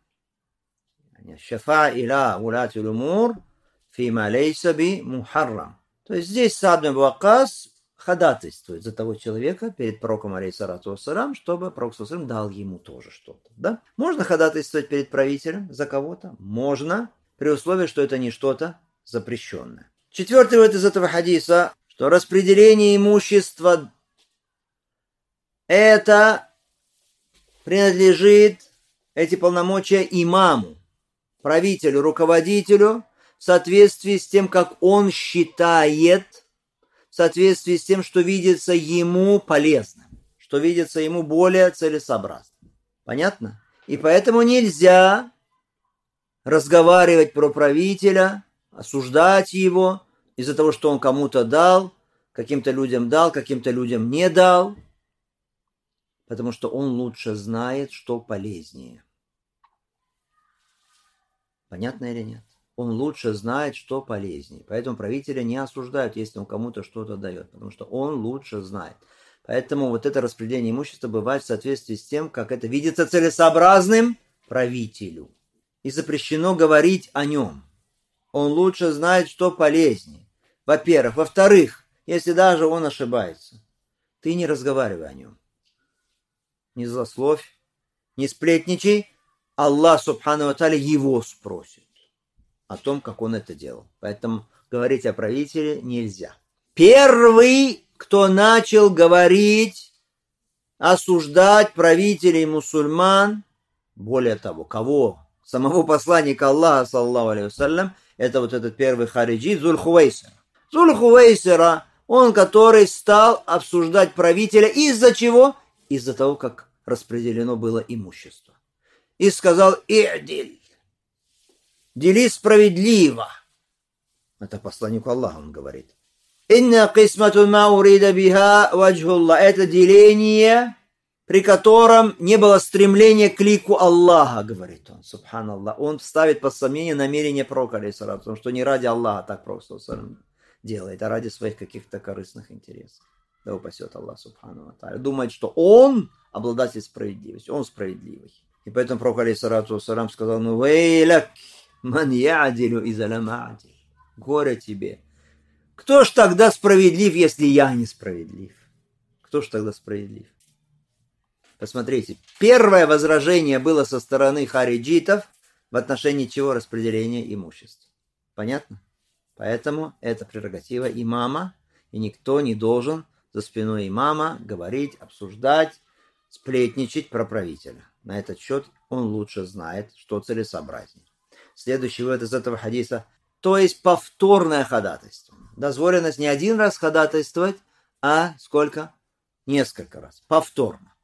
Шафаа иля вулатил умур фима лейса би мухаррам. То есть здесь Саад ибн Аби Ваккас ходатайствует за того человека перед пророком, алейхиссалату вассалам, чтобы пророк саллаллаху алейхи ва саллям дал ему тоже что-то. Да? Можно ходатайствовать перед правителем за кого-то? Можно, при условии, что это не что-то запрещенное. Четвертый вывод из этого хадиса, что распределение имущества это принадлежит, эти полномочия, имаму, правителю, руководителю, в соответствии с тем, как он считает, в соответствии с тем, что видится ему полезным, что видится ему более целесообразным. Понятно? И поэтому нельзя разговаривать про правителя, осуждать его из-за того, что он кому-то дал, каким-то людям дал, каким-то людям не дал, потому что он лучше знает, что полезнее. Понятно или нет? Он лучше знает, что полезнее. Поэтому правителя не осуждают, если он кому-то что-то дает, потому что он лучше знает. Поэтому вот это распределение имущества бывает в соответствии с тем, как это видится целесообразным правителю. И запрещено говорить о нем. Он лучше знает, что полезнее. Во-первых. Во-вторых, если даже он ошибается, ты не разговаривай о нем. Не злословь, не сплетничай. Аллах, субхану ва тааля, его спросит о том, как он это делал. Поэтому говорить о правителе нельзя. Первый, кто начал говорить, осуждать правителей мусульман, более того, кого? Самого посланника Аллаха, саллаллаху алейхи вассалям, это вот этот первый хариджит Зуль-Хувайсир. Зуль-Хувайсира, он, который стал обсуждать правителя из-за чего? Из-за того, как распределено было имущество. И сказал: «И'диль», дели справедливо. Это посланнику Аллаха он говорит. «Инна кисмату ма урида биха ваджхуллах». Это деление, при котором не было стремления к лику Аллаха, говорит он, субханаллах. Он ставит под сомнение намерение пророка, алейхиссалям, потому что не ради Аллаха так пророк делает, а ради своих каких-то корыстных интересов. Да упасет Аллах, субхану ва тааля. Думает, что он обладатель справедливости, он справедливый. И поэтому пророк, алейхиссалям, сказал: «Ну вейляк ман я'дилю иза лам а'диль». Горе тебе. Кто ж тогда справедлив, если я не справедлив? Кто ж тогда справедлив? Посмотрите, первое возражение было со стороны хариджитов в отношении чего? Распределения имущества. Понятно? Поэтому это прерогатива имама, и никто не должен за спиной имама говорить, обсуждать, сплетничать про правителя. На этот счет он лучше знает, что целесообразнее. Следующий вывод из этого хадиса, то есть повторное ходатайство. Дозволенность не один раз ходатайствовать, а сколько? Несколько раз. Повторно.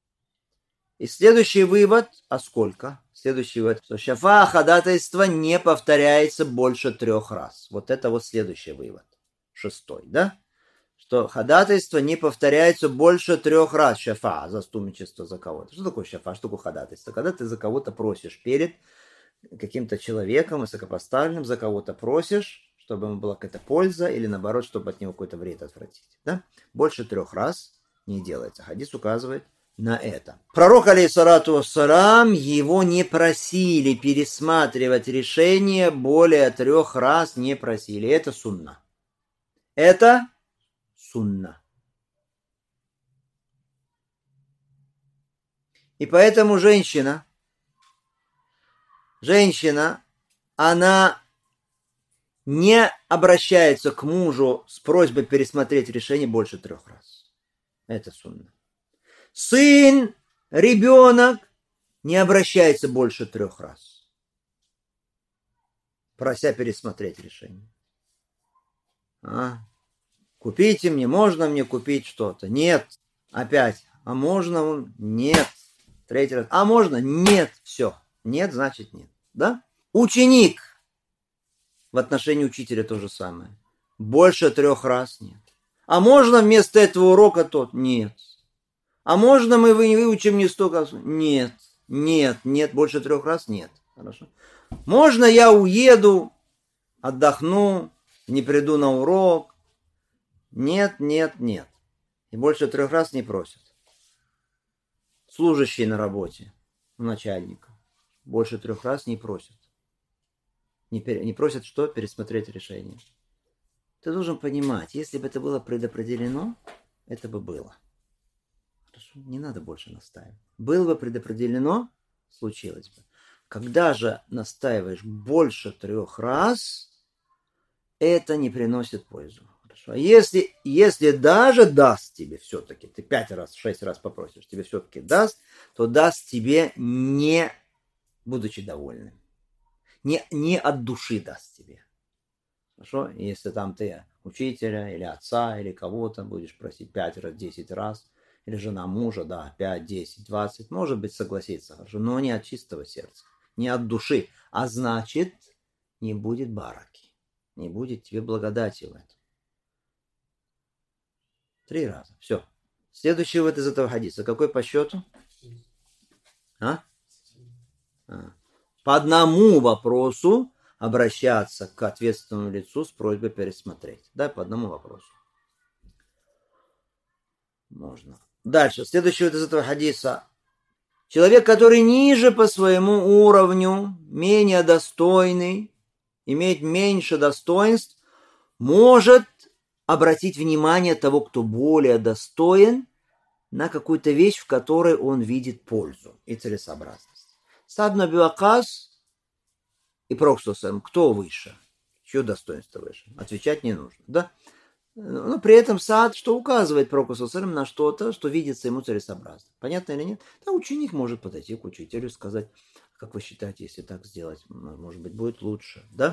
И следующий вывод, а сколько? Следующий вывод, что шафа ходатайство не повторяется больше трех раз. Вот это вот следующий вывод. Шестой, да? Что ходатайство не повторяется больше трех раз. Шафа, заступничество за кого-то. Что такое шафа? Что такое ходатайство? Когда ты за кого-то просишь перед каким-то человеком высокопоставленным, за кого-то просишь, чтобы ему была какая-то польза, или наоборот, чтобы от него какой-то вред отвратить. Да? Больше трех раз не делается. Хадис указывает на это. Пророк, алейхиссалату вассалам, его не просили пересматривать решение, более трех раз не просили. Это сунна. Это сунна. И поэтому женщина, женщина, она не обращается к мужу с просьбой пересмотреть решение больше трех раз. Это сунна. Сын, ребенок не обращается больше трех раз, прося пересмотреть решение. А? Купите мне, можно мне купить что-то? Нет. Опять. А можно? Нет. Третий раз. А можно? Нет. Все. Нет, значит нет. Да? Ученик. В отношении учителя то же самое. Больше трех раз нет. А можно вместо этого урока тот? Нет. А можно мы выучим не столько? Нет. Нет. Нет. Больше трех раз нет. Хорошо. Можно я уеду, отдохну, не приду на урок? Нет, нет, нет. И больше трех раз не просят. Служащие на работе у начальника больше трех раз не просят. Не, пере, не просят что? Пересмотреть решение. Ты должен понимать, если бы это было предопределено, это бы было. Хорошо? Не надо больше настаивать. Было бы предопределено, случилось бы. Когда же настаиваешь больше трех раз, это не приносит пользу. Хорошо? Если, если даже даст тебе все-таки, ты пять раз, шесть раз попросишь, тебе все-таки даст, то даст тебе не будучи довольным. Не, не от души даст тебе. Хорошо? Если там ты учителя или отца или кого-то будешь просить пять раз, десять раз, или жена мужа, да, пять, десять, двадцать, может быть, согласится, хорошо, но не от чистого сердца, не от души, а значит, не будет бараки, не будет тебе благодати в этом. Три раза, все. Следующий вот из этого хадиса, какой по счету? А? А. По одному вопросу обращаться к ответственному лицу с просьбой пересмотреть. Да, по одному вопросу. Можно. Дальше. Следующий вот из этого хадиса. Человек, который ниже по своему уровню, менее достойный, имеет меньше достоинств, может обратить внимание того, кто более достоин, на какую-то вещь, в которой он видит пользу и целесообразность. Саад ибн Аби Ваккас и Пророк саллаллаху алейхи ва саллям, кто выше? Чье достоинство выше? Отвечать не нужно, да? Но при этом Саад, что указывает Пророку саллаллаху алейхи ва саллям на что-то, что видится ему целесообразно. Понятно или нет? Да, ученик может подойти к учителю и сказать, как вы считаете, если так сделать, может быть, будет лучше, да?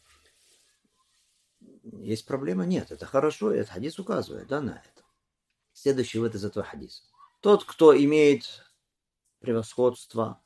Есть проблема? Нет, это хорошо, и этот хадис указывает, да, на это. Следующий вывод из этого хадиса. Тот, кто имеет превосходство,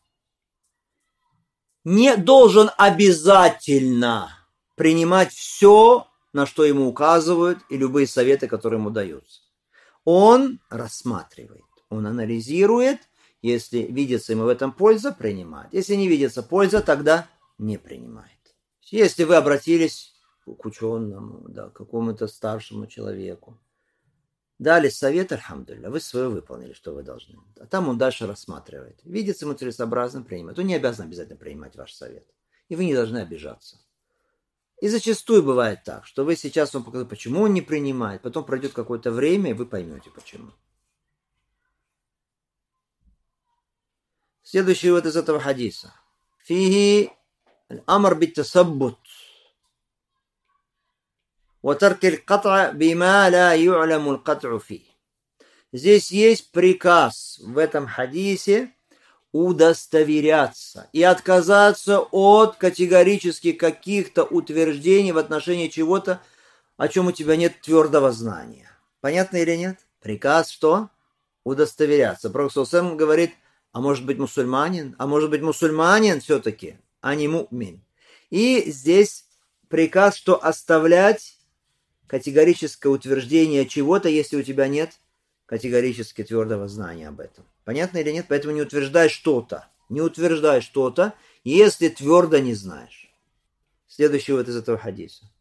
не должен обязательно принимать все, на что ему указывают, и любые советы, которые ему даются. Он рассматривает, он анализирует, если видится ему в этом польза, принимает. Если не видится польза, тогда не принимает. Если вы обратились к ученому, да, к какому-то старшему человеку, дали совет, альхамдулилля, вы свое выполнили, что вы должны. А там он дальше рассматривает. Видится ему целесообразно, принимает. Он не обязан обязательно принимать ваш совет. И вы не должны обижаться. И зачастую бывает так, что вы сейчас вам показываете, почему он не принимает, потом пройдет какое-то время, и вы поймете, почему. Следующий вот из этого хадиса. Фихи аль-амр бит-тасаббут. وترك القطع بما لا يعلم القطع فيه. Здесь есть приказ в этом хадисе удостоверяться и отказаться от категорически каких-то утверждений в отношении чего-то, о чем у тебя нет твердого знания. Понятно или нет? Приказ что? Удостоверяться. Пророк саллаллаху алейхи ва саллям говорит, а может быть мусульманин? А может быть мусульманин все-таки, а не му'мин. И здесь приказ, что оставлять категорическое утверждение чего-то, если у тебя нет категорически твердого знания об этом. Понятно или нет? Поэтому не утверждай что-то. Не утверждай что-то, если твердо не знаешь. Следующий вот из этого хадиса.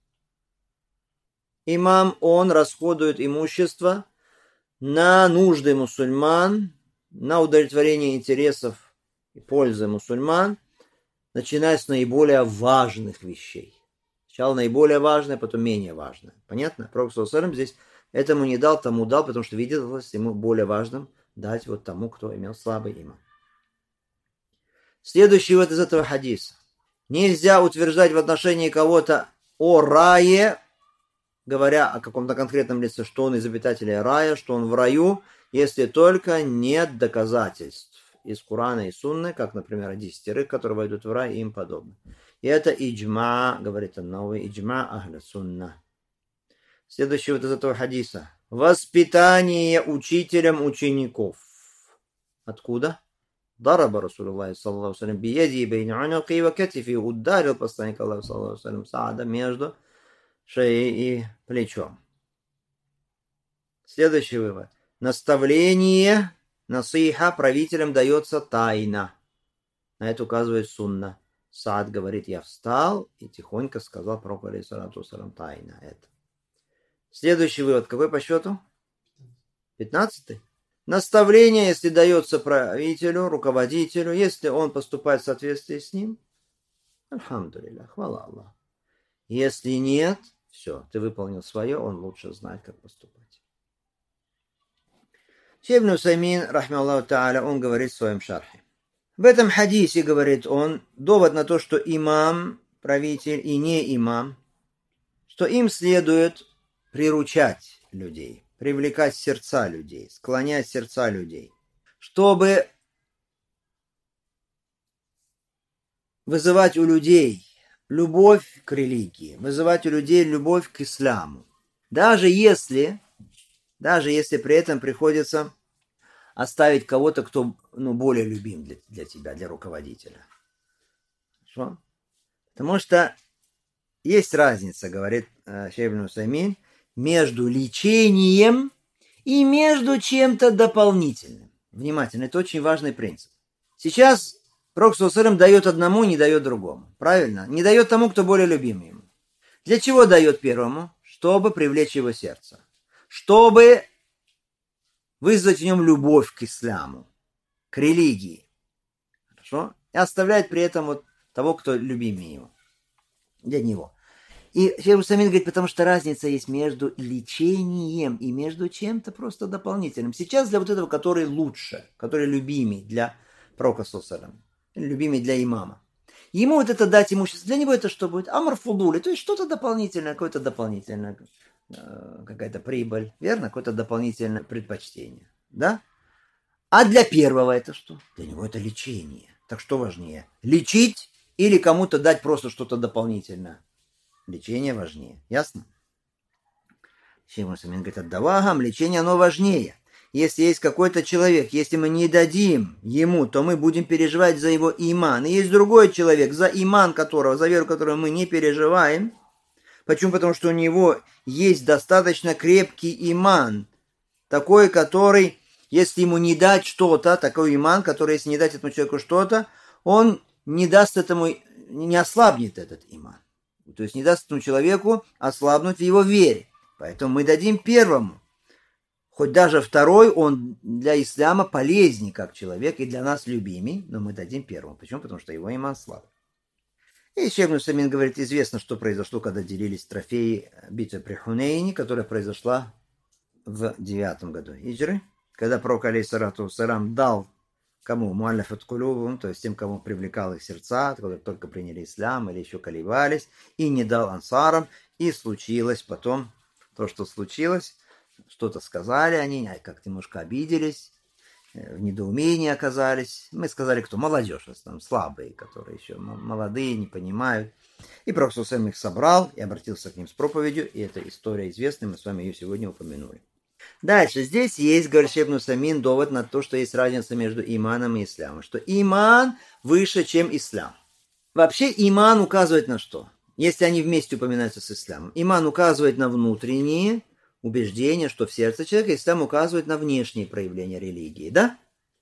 Имам, он расходует имущество на нужды мусульман, на удовлетворение интересов и пользы мусульман, начиная с наиболее важных вещей. Сначала наиболее важное, потом менее важное. Понятно? Пророк саллаллаху алейхи ва саллям здесь этому не дал, тому дал, потому что виделось ему более важным дать вот тому, кто имел слабый иман. Следующий вот из этого хадиса. Нельзя утверждать в отношении кого-то о рае, говоря о каком-то конкретном лице, что он из обитателей рая, что он в раю, если только нет доказательств из Корана и Сунны, как, например, о десятерых, которые войдут в рай и им подобное. И это иджма, говорит Ан-Навави, иджма ахля сунна. Следующий вот из этого хадиса. Воспитание учителем учеников. Откуда? Дараба Расулуллахи саллаллаху алейхи ва саллям бияди бейни унуки ва катифи. Ударил посланник Аллаха саллаллаху алейхи ва саллям Саада между шеей и плечом. Следующий вывод. Наставление, насиха правителям дается тайно. На это указывает сунна. Саад говорит, я встал и тихонько сказал пророку алейхиссалату вассалям тайна это. Следующий вывод, какой по счету? Пятнадцатый. Наставление, если дается правителю, руководителю, если он поступает в соответствии с ним, альхамдулилля, хвала Аллаху. Если нет, все, ты выполнил свое, он лучше знает, как поступать. Шейх ибн Усаймин, рахмаллаху та'аля, он говорит в своем шархе. В этом хадисе, говорит он, довод на то, что имам, правитель и не имам, что им следует приручать людей, привлекать сердца людей, склонять сердца людей, чтобы вызывать у людей любовь к религии, вызывать у людей любовь к исламу. Даже если, даже если при этом приходится оставить кого-то, кто ну, более любим для, для тебя, для руководителя. Хорошо? Потому что есть разница, говорит э, Шейх ибн Усаймин, между лечением и между чем-то дополнительным. Внимательно, это очень важный принцип. Сейчас Пророк саллаллаху алейхи ва саллям дает одному, не дает другому. Правильно? Не дает тому, кто более любим ему. Для чего дает первому? Чтобы привлечь его сердце. Чтобы вызвать в нем любовь к исламу, к религии. Хорошо? И оставляет при этом вот того, кто любимее его. Для него. И Шейх Усамин говорит, потому что разница есть между лечением и между чем-то просто дополнительным. Сейчас для вот этого, который лучше, который любимый для пророка саллаллаху, любимый для имама. Ему вот это дать имущество, для него это что будет? Амр фудули, то есть что-то дополнительное, какое-то дополнительное, какая-то прибыль, верно? Какое-то дополнительное предпочтение, да? А для первого это что? Для него это лечение. Так что важнее? Лечить или кому-то дать просто что-то дополнительное? Лечение важнее. Ясно? Шейх Усамин говорит, отдавагам, лечение оно важнее. Если есть какой-то человек, если мы не дадим ему, то мы будем переживать за его иман. И есть другой человек, за иман которого, за веру которого мы не переживаем. Почему? Потому что у него есть достаточно крепкий иман. Такой, который, если ему не дать что-то, такой иман, который, если не дать этому человеку что-то, он не даст этому, не ослабнет этот иман. То есть не даст этому человеку ослабнуть в его вере. Поэтому мы дадим первому. Хоть даже второй, он для ислама полезнее как человек и для нас любимый, но мы дадим первому. Почему? Потому что его иман слаб. И Шейх Усамин говорит, известно, что произошло, когда делились трофеи битвы при Хунейне, которая произошла в девятом году хиджры, когда пророк алейхиссалату вассалям дал кому? Муаллафат кулубум, то есть тем, кому привлекал их сердца, которые только приняли ислам или еще колебались, и не дал ансарам, и случилось потом то, что случилось, что-то сказали они, как-то немножко обиделись, в недоумении оказались. Мы сказали, кто? Молодежь, там слабые, которые еще молодые, не понимают. И пророк их собрал и обратился к ним с проповедью, и эта история известна, мы с вами ее сегодня упомянули. Дальше, здесь есть, говорит Шейх Усамин, довод на то, что есть разница между иманом и исламом. Что иман выше, чем ислам. Вообще иман указывает на что? Если они вместе упоминаются с исламом. Иман указывает на внутренние убеждения, что в сердце человека, ислам указывает на внешние проявления религии. Да?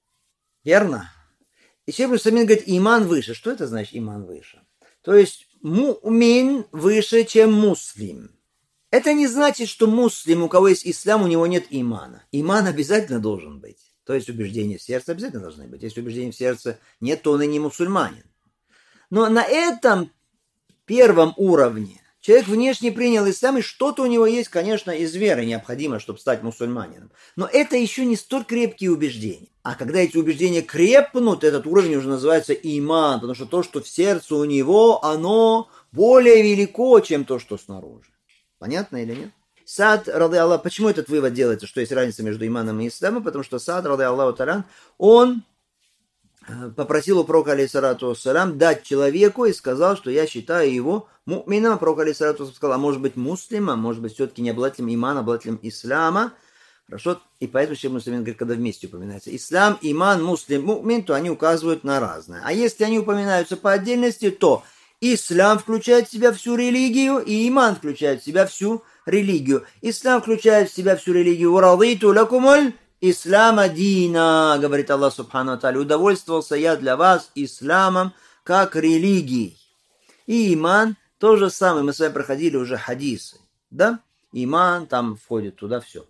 Верно? И Шейх Усамин говорит, иман выше. Что это значит иман выше? То есть му'мин выше, чем муслим. Это не значит, что муслим, у кого есть ислам, у него нет имана. Иман обязательно должен быть. То есть убеждения в сердце обязательно должны быть. Если убеждений в сердце нет, то он и не мусульманин. Но на этом первом уровне человек внешне принял ислам, и что-то у него есть, конечно, из веры необходимо, чтобы стать мусульманином. Но это еще не столь крепкие убеждения. А когда эти убеждения крепнут, этот уровень уже называется иман, потому что то, что в сердце у него, оно более велико, чем то, что снаружи. Понятно или нет? Саад, рады Аллах, почему этот вывод делается, что есть разница между иманом и исламом? Потому что Саад, рады Аллаху та'аля, он попросил у пророка, алейхиссалату вассалям, дать человеку и сказал, что я считаю его му'мином. Пророк, алейхиссалату вассалям, сказал, а может быть муслимом, может быть все-таки не обладателем имана, обладателем ислама. Хорошо? И поэтому Шейх Усамин говорит, когда вместе упоминается ислам, иман, муслим, му'мин, то они указывают на разное. А если они упоминаются по отдельности, то ислам включает в себя всю религию, и иман включает в себя всю религию. Ислам включает в себя всю религию. «Урадиту лакумуль ислама дина», говорит Аллах субхану ва тааля, удовольствовался я для вас исламом как религией. И иман то же самое, мы с вами проходили уже хадисы, да? Иман, там входит туда все.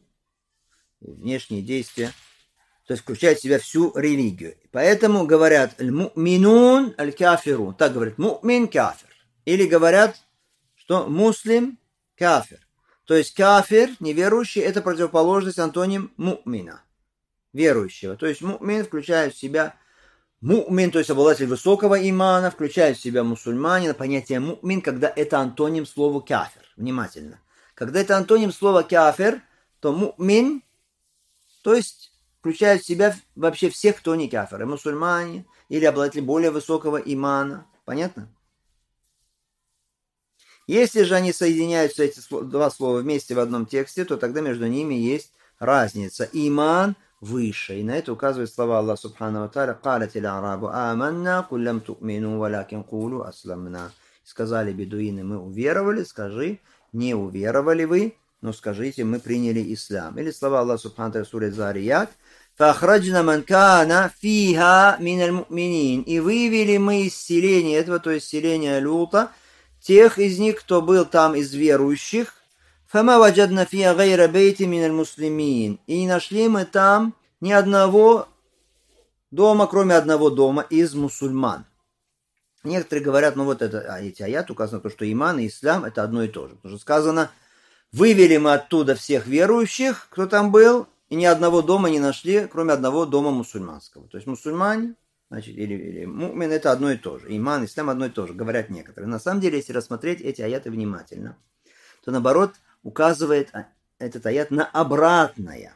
Внешние действия. То есть включает в себя всю религию. Поэтому говорят «му'минун аль-кафирун». Так говорят «му'мин кафир». Или говорят, что «муслим кафир». То есть кафир, неверующий, это противоположность антоним му'мина, верующего. То есть му'мин включает в себя му'мин, то есть обладатель высокого имана, включает в себя мусульманина. Понятие му'мин, когда это антоним слова кафир. Внимательно. Когда это антоним слова кафир, то му'мин, то есть включает в себя вообще всех, кто не кафиры, мусульмане или обладатели более высокого имана. Понятно? Если же они соединяются, эти два слова вместе в одном тексте, то тогда между ними есть разница. Иман выше. И на это указывают слова Аллаха субхану ва тааля: «Калатил арабу аманна, куллям ту'мину, валякин кулу асламна». Сказали бедуины, мы уверовали, скажи, не уверовали вы, но скажите, мы приняли ислам. Или слова Аллаха субхану ва тааля в суре Зарият: «Фахраджна ман кана фиха миналь му'минин». И вывели мы из селения этого, то есть селения Люта, тех из них, кто был там из верующих. «Фама ваджадна фиха гайра бейти миналь муслимин». И не нашли мы там ни одного дома, кроме одного дома из мусульман. Некоторые говорят, ну вот это, а эти аяты указано, то, что иман и ислам это одно и то же. Потому что сказано, вывели мы оттуда всех верующих, кто там был, и ни одного дома не нашли, кроме одного дома мусульманского. То есть мусульмане, значит, или, или мумин это одно и то же. Иман, ислам одно и то же, говорят некоторые. На самом деле, если рассмотреть эти аяты внимательно, то наоборот указывает этот аят на обратное.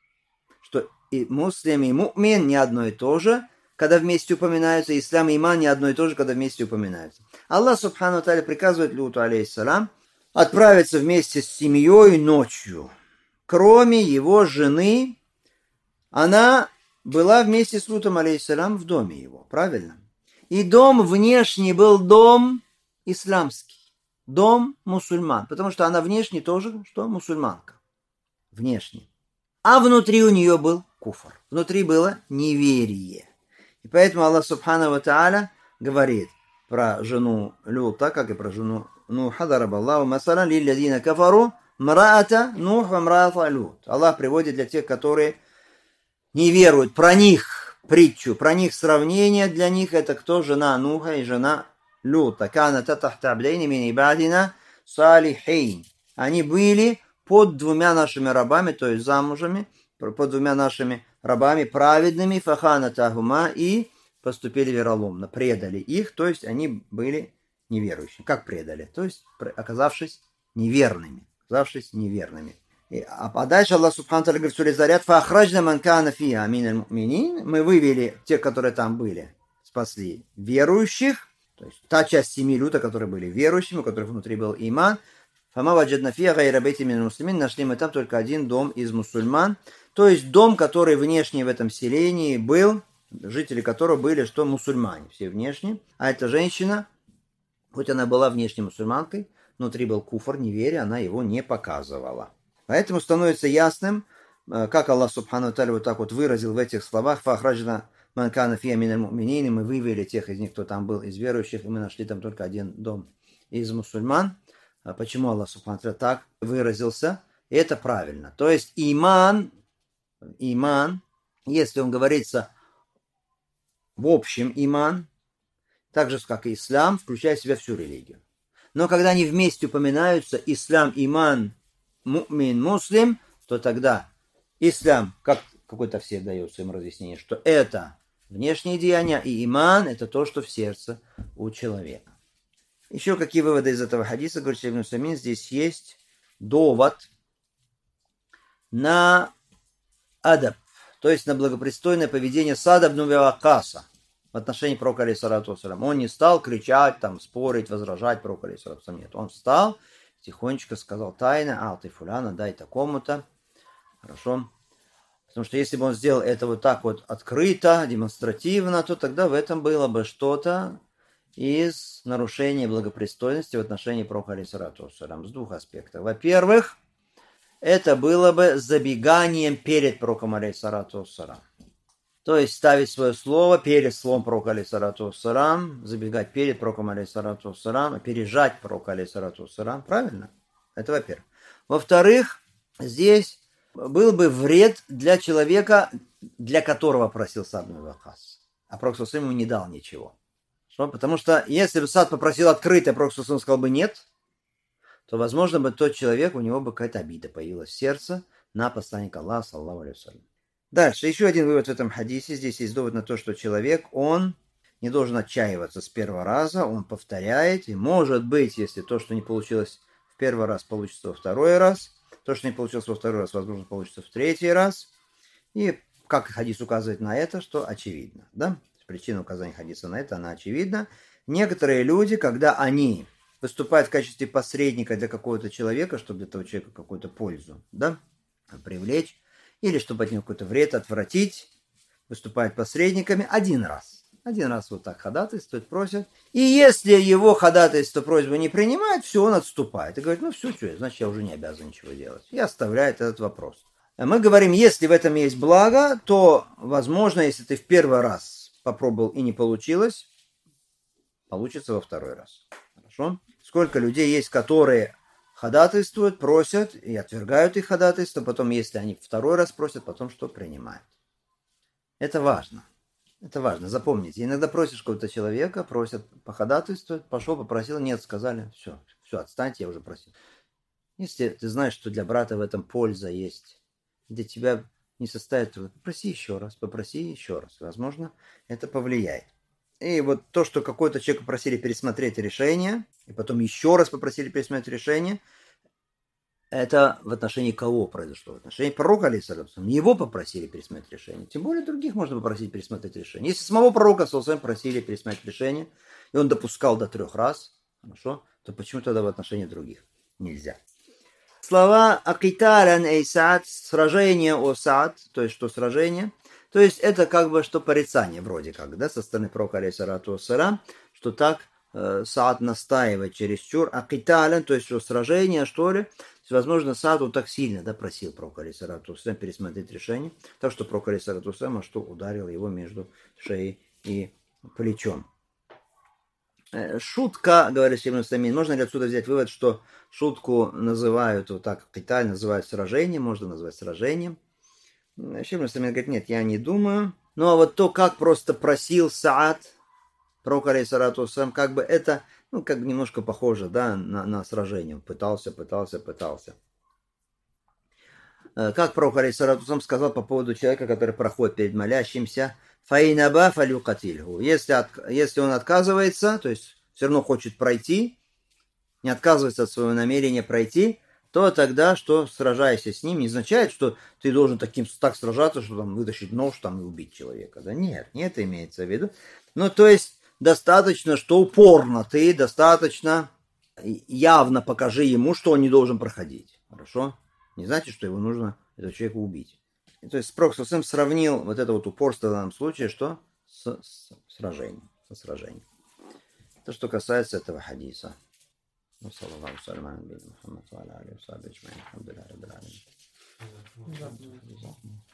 Что и муслим, и мумин не одно и то же, когда вместе упоминаются, ислам и иман не одно и то же, когда вместе упоминаются. Аллах субхану тааля приказывает Луту алейхиссалам отправиться вместе с семьей ночью. Кроме его жены, она была вместе с Лутом алейхиссалам в доме его, правильно? И дом внешний был дом исламский, дом мусульман, потому что она внешне тоже, что, мусульманка, внешне. А внутри у нее был куфр, внутри было неверие. И поэтому Аллах субхану ва тааля говорит про жену Люта, как и про жену Нуха, дарабаллаху масалан лилладина кафару мраата Нух ва мраата Лют. Аллах приводит для тех, которые не веруют, про них притчу, про них сравнение для них, это кто? Жена Нуха и жена Люта. Каната тахта абдайни мин ибадина салихейн. Они были под двумя нашими рабами, то есть замужами, под двумя нашими рабами праведными, фаханатахума, и поступили вероломно, предали их, то есть они были неверующими. Как предали? То есть оказавшись неверными, оказавшись неверными. И, а, а дальше Аллах субхану тааля говорит, суре Заряд, фахраджна ман кана фиха миналь муъминин, мы вывели тех, которые там были, спасли верующих, то есть та часть семьи Люта, которые были верующими, у которых внутри был иман. Фама ваджадна фиха гайра бейти миналь муслимин, нашли мы там только один дом из мусульман, то есть дом, который внешне в этом селении был, жители которого были, что мусульмане, все внешне, а эта женщина, хоть она была внешне мусульманкой, внутри был куфр, неверие, она его не показывала. Поэтому становится ясным, как Аллах субхану тааля вот так вот выразил в этих словах, «Фахраджна ман кана фиха миналь муъминин», мы вывели тех из них, кто там был, из верующих, и мы нашли там только один дом из мусульман. Почему Аллах субхану тааля так выразился? И это правильно. То есть иман, иман, если он говорится в общем иман, так же, как и ислам, включает в себя всю религию. Но когда они вместе упоминаются, ислам, иман, мумин, муслим, то тогда ислам, как какой-то все дает своим разъяснением, что это внешние деяния, и иман – это то, что в сердце у человека. Еще какие выводы из этого хадиса, говорит Шейх Ибн Усаймин, здесь есть довод на адаб, то есть на благопристойное поведение Саад ибн Аби Ваккаса в отношении пророка алейхиссалату вассалям. Он не стал кричать, там, спорить, возражать пророку алейхиссалату вассалям. Нет, он встал, тихонечко сказал тайно, а ты фуляна, дай такому-то. Хорошо. Потому что если бы он сделал это вот так вот открыто, демонстративно, то тогда в этом было бы что-то из нарушения благопристойности в отношении пророка алейхиссалату вассалям с двух аспектов. Во-первых, это было бы забеганием перед пророком алейхиссалату вассалям. То есть ставить свое слово перед словом пророка алейхиссалату вассалям, забегать перед пророком алейхиссалату вассалям, опережать пророка алейхиссалату вассалям. Правильно? Это во-первых. Во-вторых, здесь был бы вред для человека, для которого просил Саад ибн Аби Ваккас. А пророк саллаллаху алейхи ва саллям ему не дал ничего. Что? Потому что если бы Саад попросил открыто, а пророк саллаллаху алейхи ва саллям сказал бы нет, то, возможно, бы тот человек, у него бы какая-то обида появилась в сердце на посланника Аллаха, саллаллаху алейхи ва саллям. Дальше, еще один вывод в этом хадисе. Здесь есть довод на то, что человек, он не должен отчаиваться с первого раза, он повторяет, и может быть, если то, что не получилось в первый раз, получится во второй раз, то, что не получилось во второй раз, возможно, получится в третий раз. И как хадис указывает на это, что очевидно, да? Причина указания хадиса на это, она очевидна. Некоторые люди, когда они выступают в качестве посредника для какого-то человека, чтобы для этого человека какую-то пользу, да, привлечь, или чтобы от него какой-то вред отвратить, выступают посредниками один раз. Один раз вот так ходатайствует, просят. И если его ходатайство, просьбу не принимает, все, он отступает. И говорит, ну все, что, значит, я уже не обязан ничего делать. И оставляет этот вопрос. А мы говорим, если в этом есть благо, то, возможно, если ты в первый раз попробовал и не получилось, получится во второй раз. Хорошо? Сколько людей есть, которые ходатайствуют, просят и отвергают их ходатайство, потом, если они второй раз просят, потом что принимают. Это важно. Это важно, запомните. Иногда просишь какого-то человека, просят походатайствовать, пошел, попросил, нет, сказали, все, все, отстаньте, я уже просил. Если ты знаешь, что для брата в этом польза есть, для тебя не составит труда, попроси еще раз, попроси еще раз. Возможно, это повлияет. И вот то, что какой-то человек попросили пересмотреть решение, и потом еще раз попросили пересмотреть решение, это в отношении кого произошло? В отношении пророка, алейхиссалям. Его попросили пересмотреть решение. Тем более других можно попросить пересмотреть решение. Если самого пророка, алейхиссалям, просили пересмотреть решение, и он допускал до трех раз, хорошо, то почему тогда в отношении других нельзя? Слова акиталян эйсад, сражение о сад, то есть что сражение, то есть это как бы что порицание вроде как, да, со стороны пророка, алейхиссалату вассалям, что так э, Саад настаивает чересчур, акиталян, то есть что сражение, что ли. Возможно, Саад он так сильно, да, просил пророка, алейхиссалату вассалям, пересмотреть решение, так что пророк, алейхиссалату вассалям, что ударил его между шеей и плечом. Шутка, говорит Шейх ибн Усаймин, можно ли отсюда взять вывод, что шутку называют вот так, Китай называют сражением, можно назвать сражением. Шейх ибн Усаймин говорит, нет, я не думаю. Ну а вот то, как просто просил Саад, пророк, алейхиссалату вассалям, как бы это, ну, как бы немножко похоже, да, на, на сражение. Пытался, пытался, пытался. Как пророк, алейхиссалату вассалям, сказал по поводу человека, который проходит перед молящимся, фаинаба фалюкатильгу. Если, от, если он отказывается, то есть все равно хочет пройти, не отказывается от своего намерения пройти, то тогда, что сражайся с ним, не означает, что ты должен таким, так сражаться, что там вытащить нож там, и убить человека. Да нет, не это имеется в виду. Ну, то есть достаточно, что упорно ты, достаточно явно покажи ему, что он не должен проходить. Хорошо? Не значит, что его нужно, этого человека, убить. То есть Пророк совсем сравнил вот это вот упорство в данном случае, что с, с сражением, со сражением. То, что касается этого хадиса. Саллаллаху алейхи ва саллям.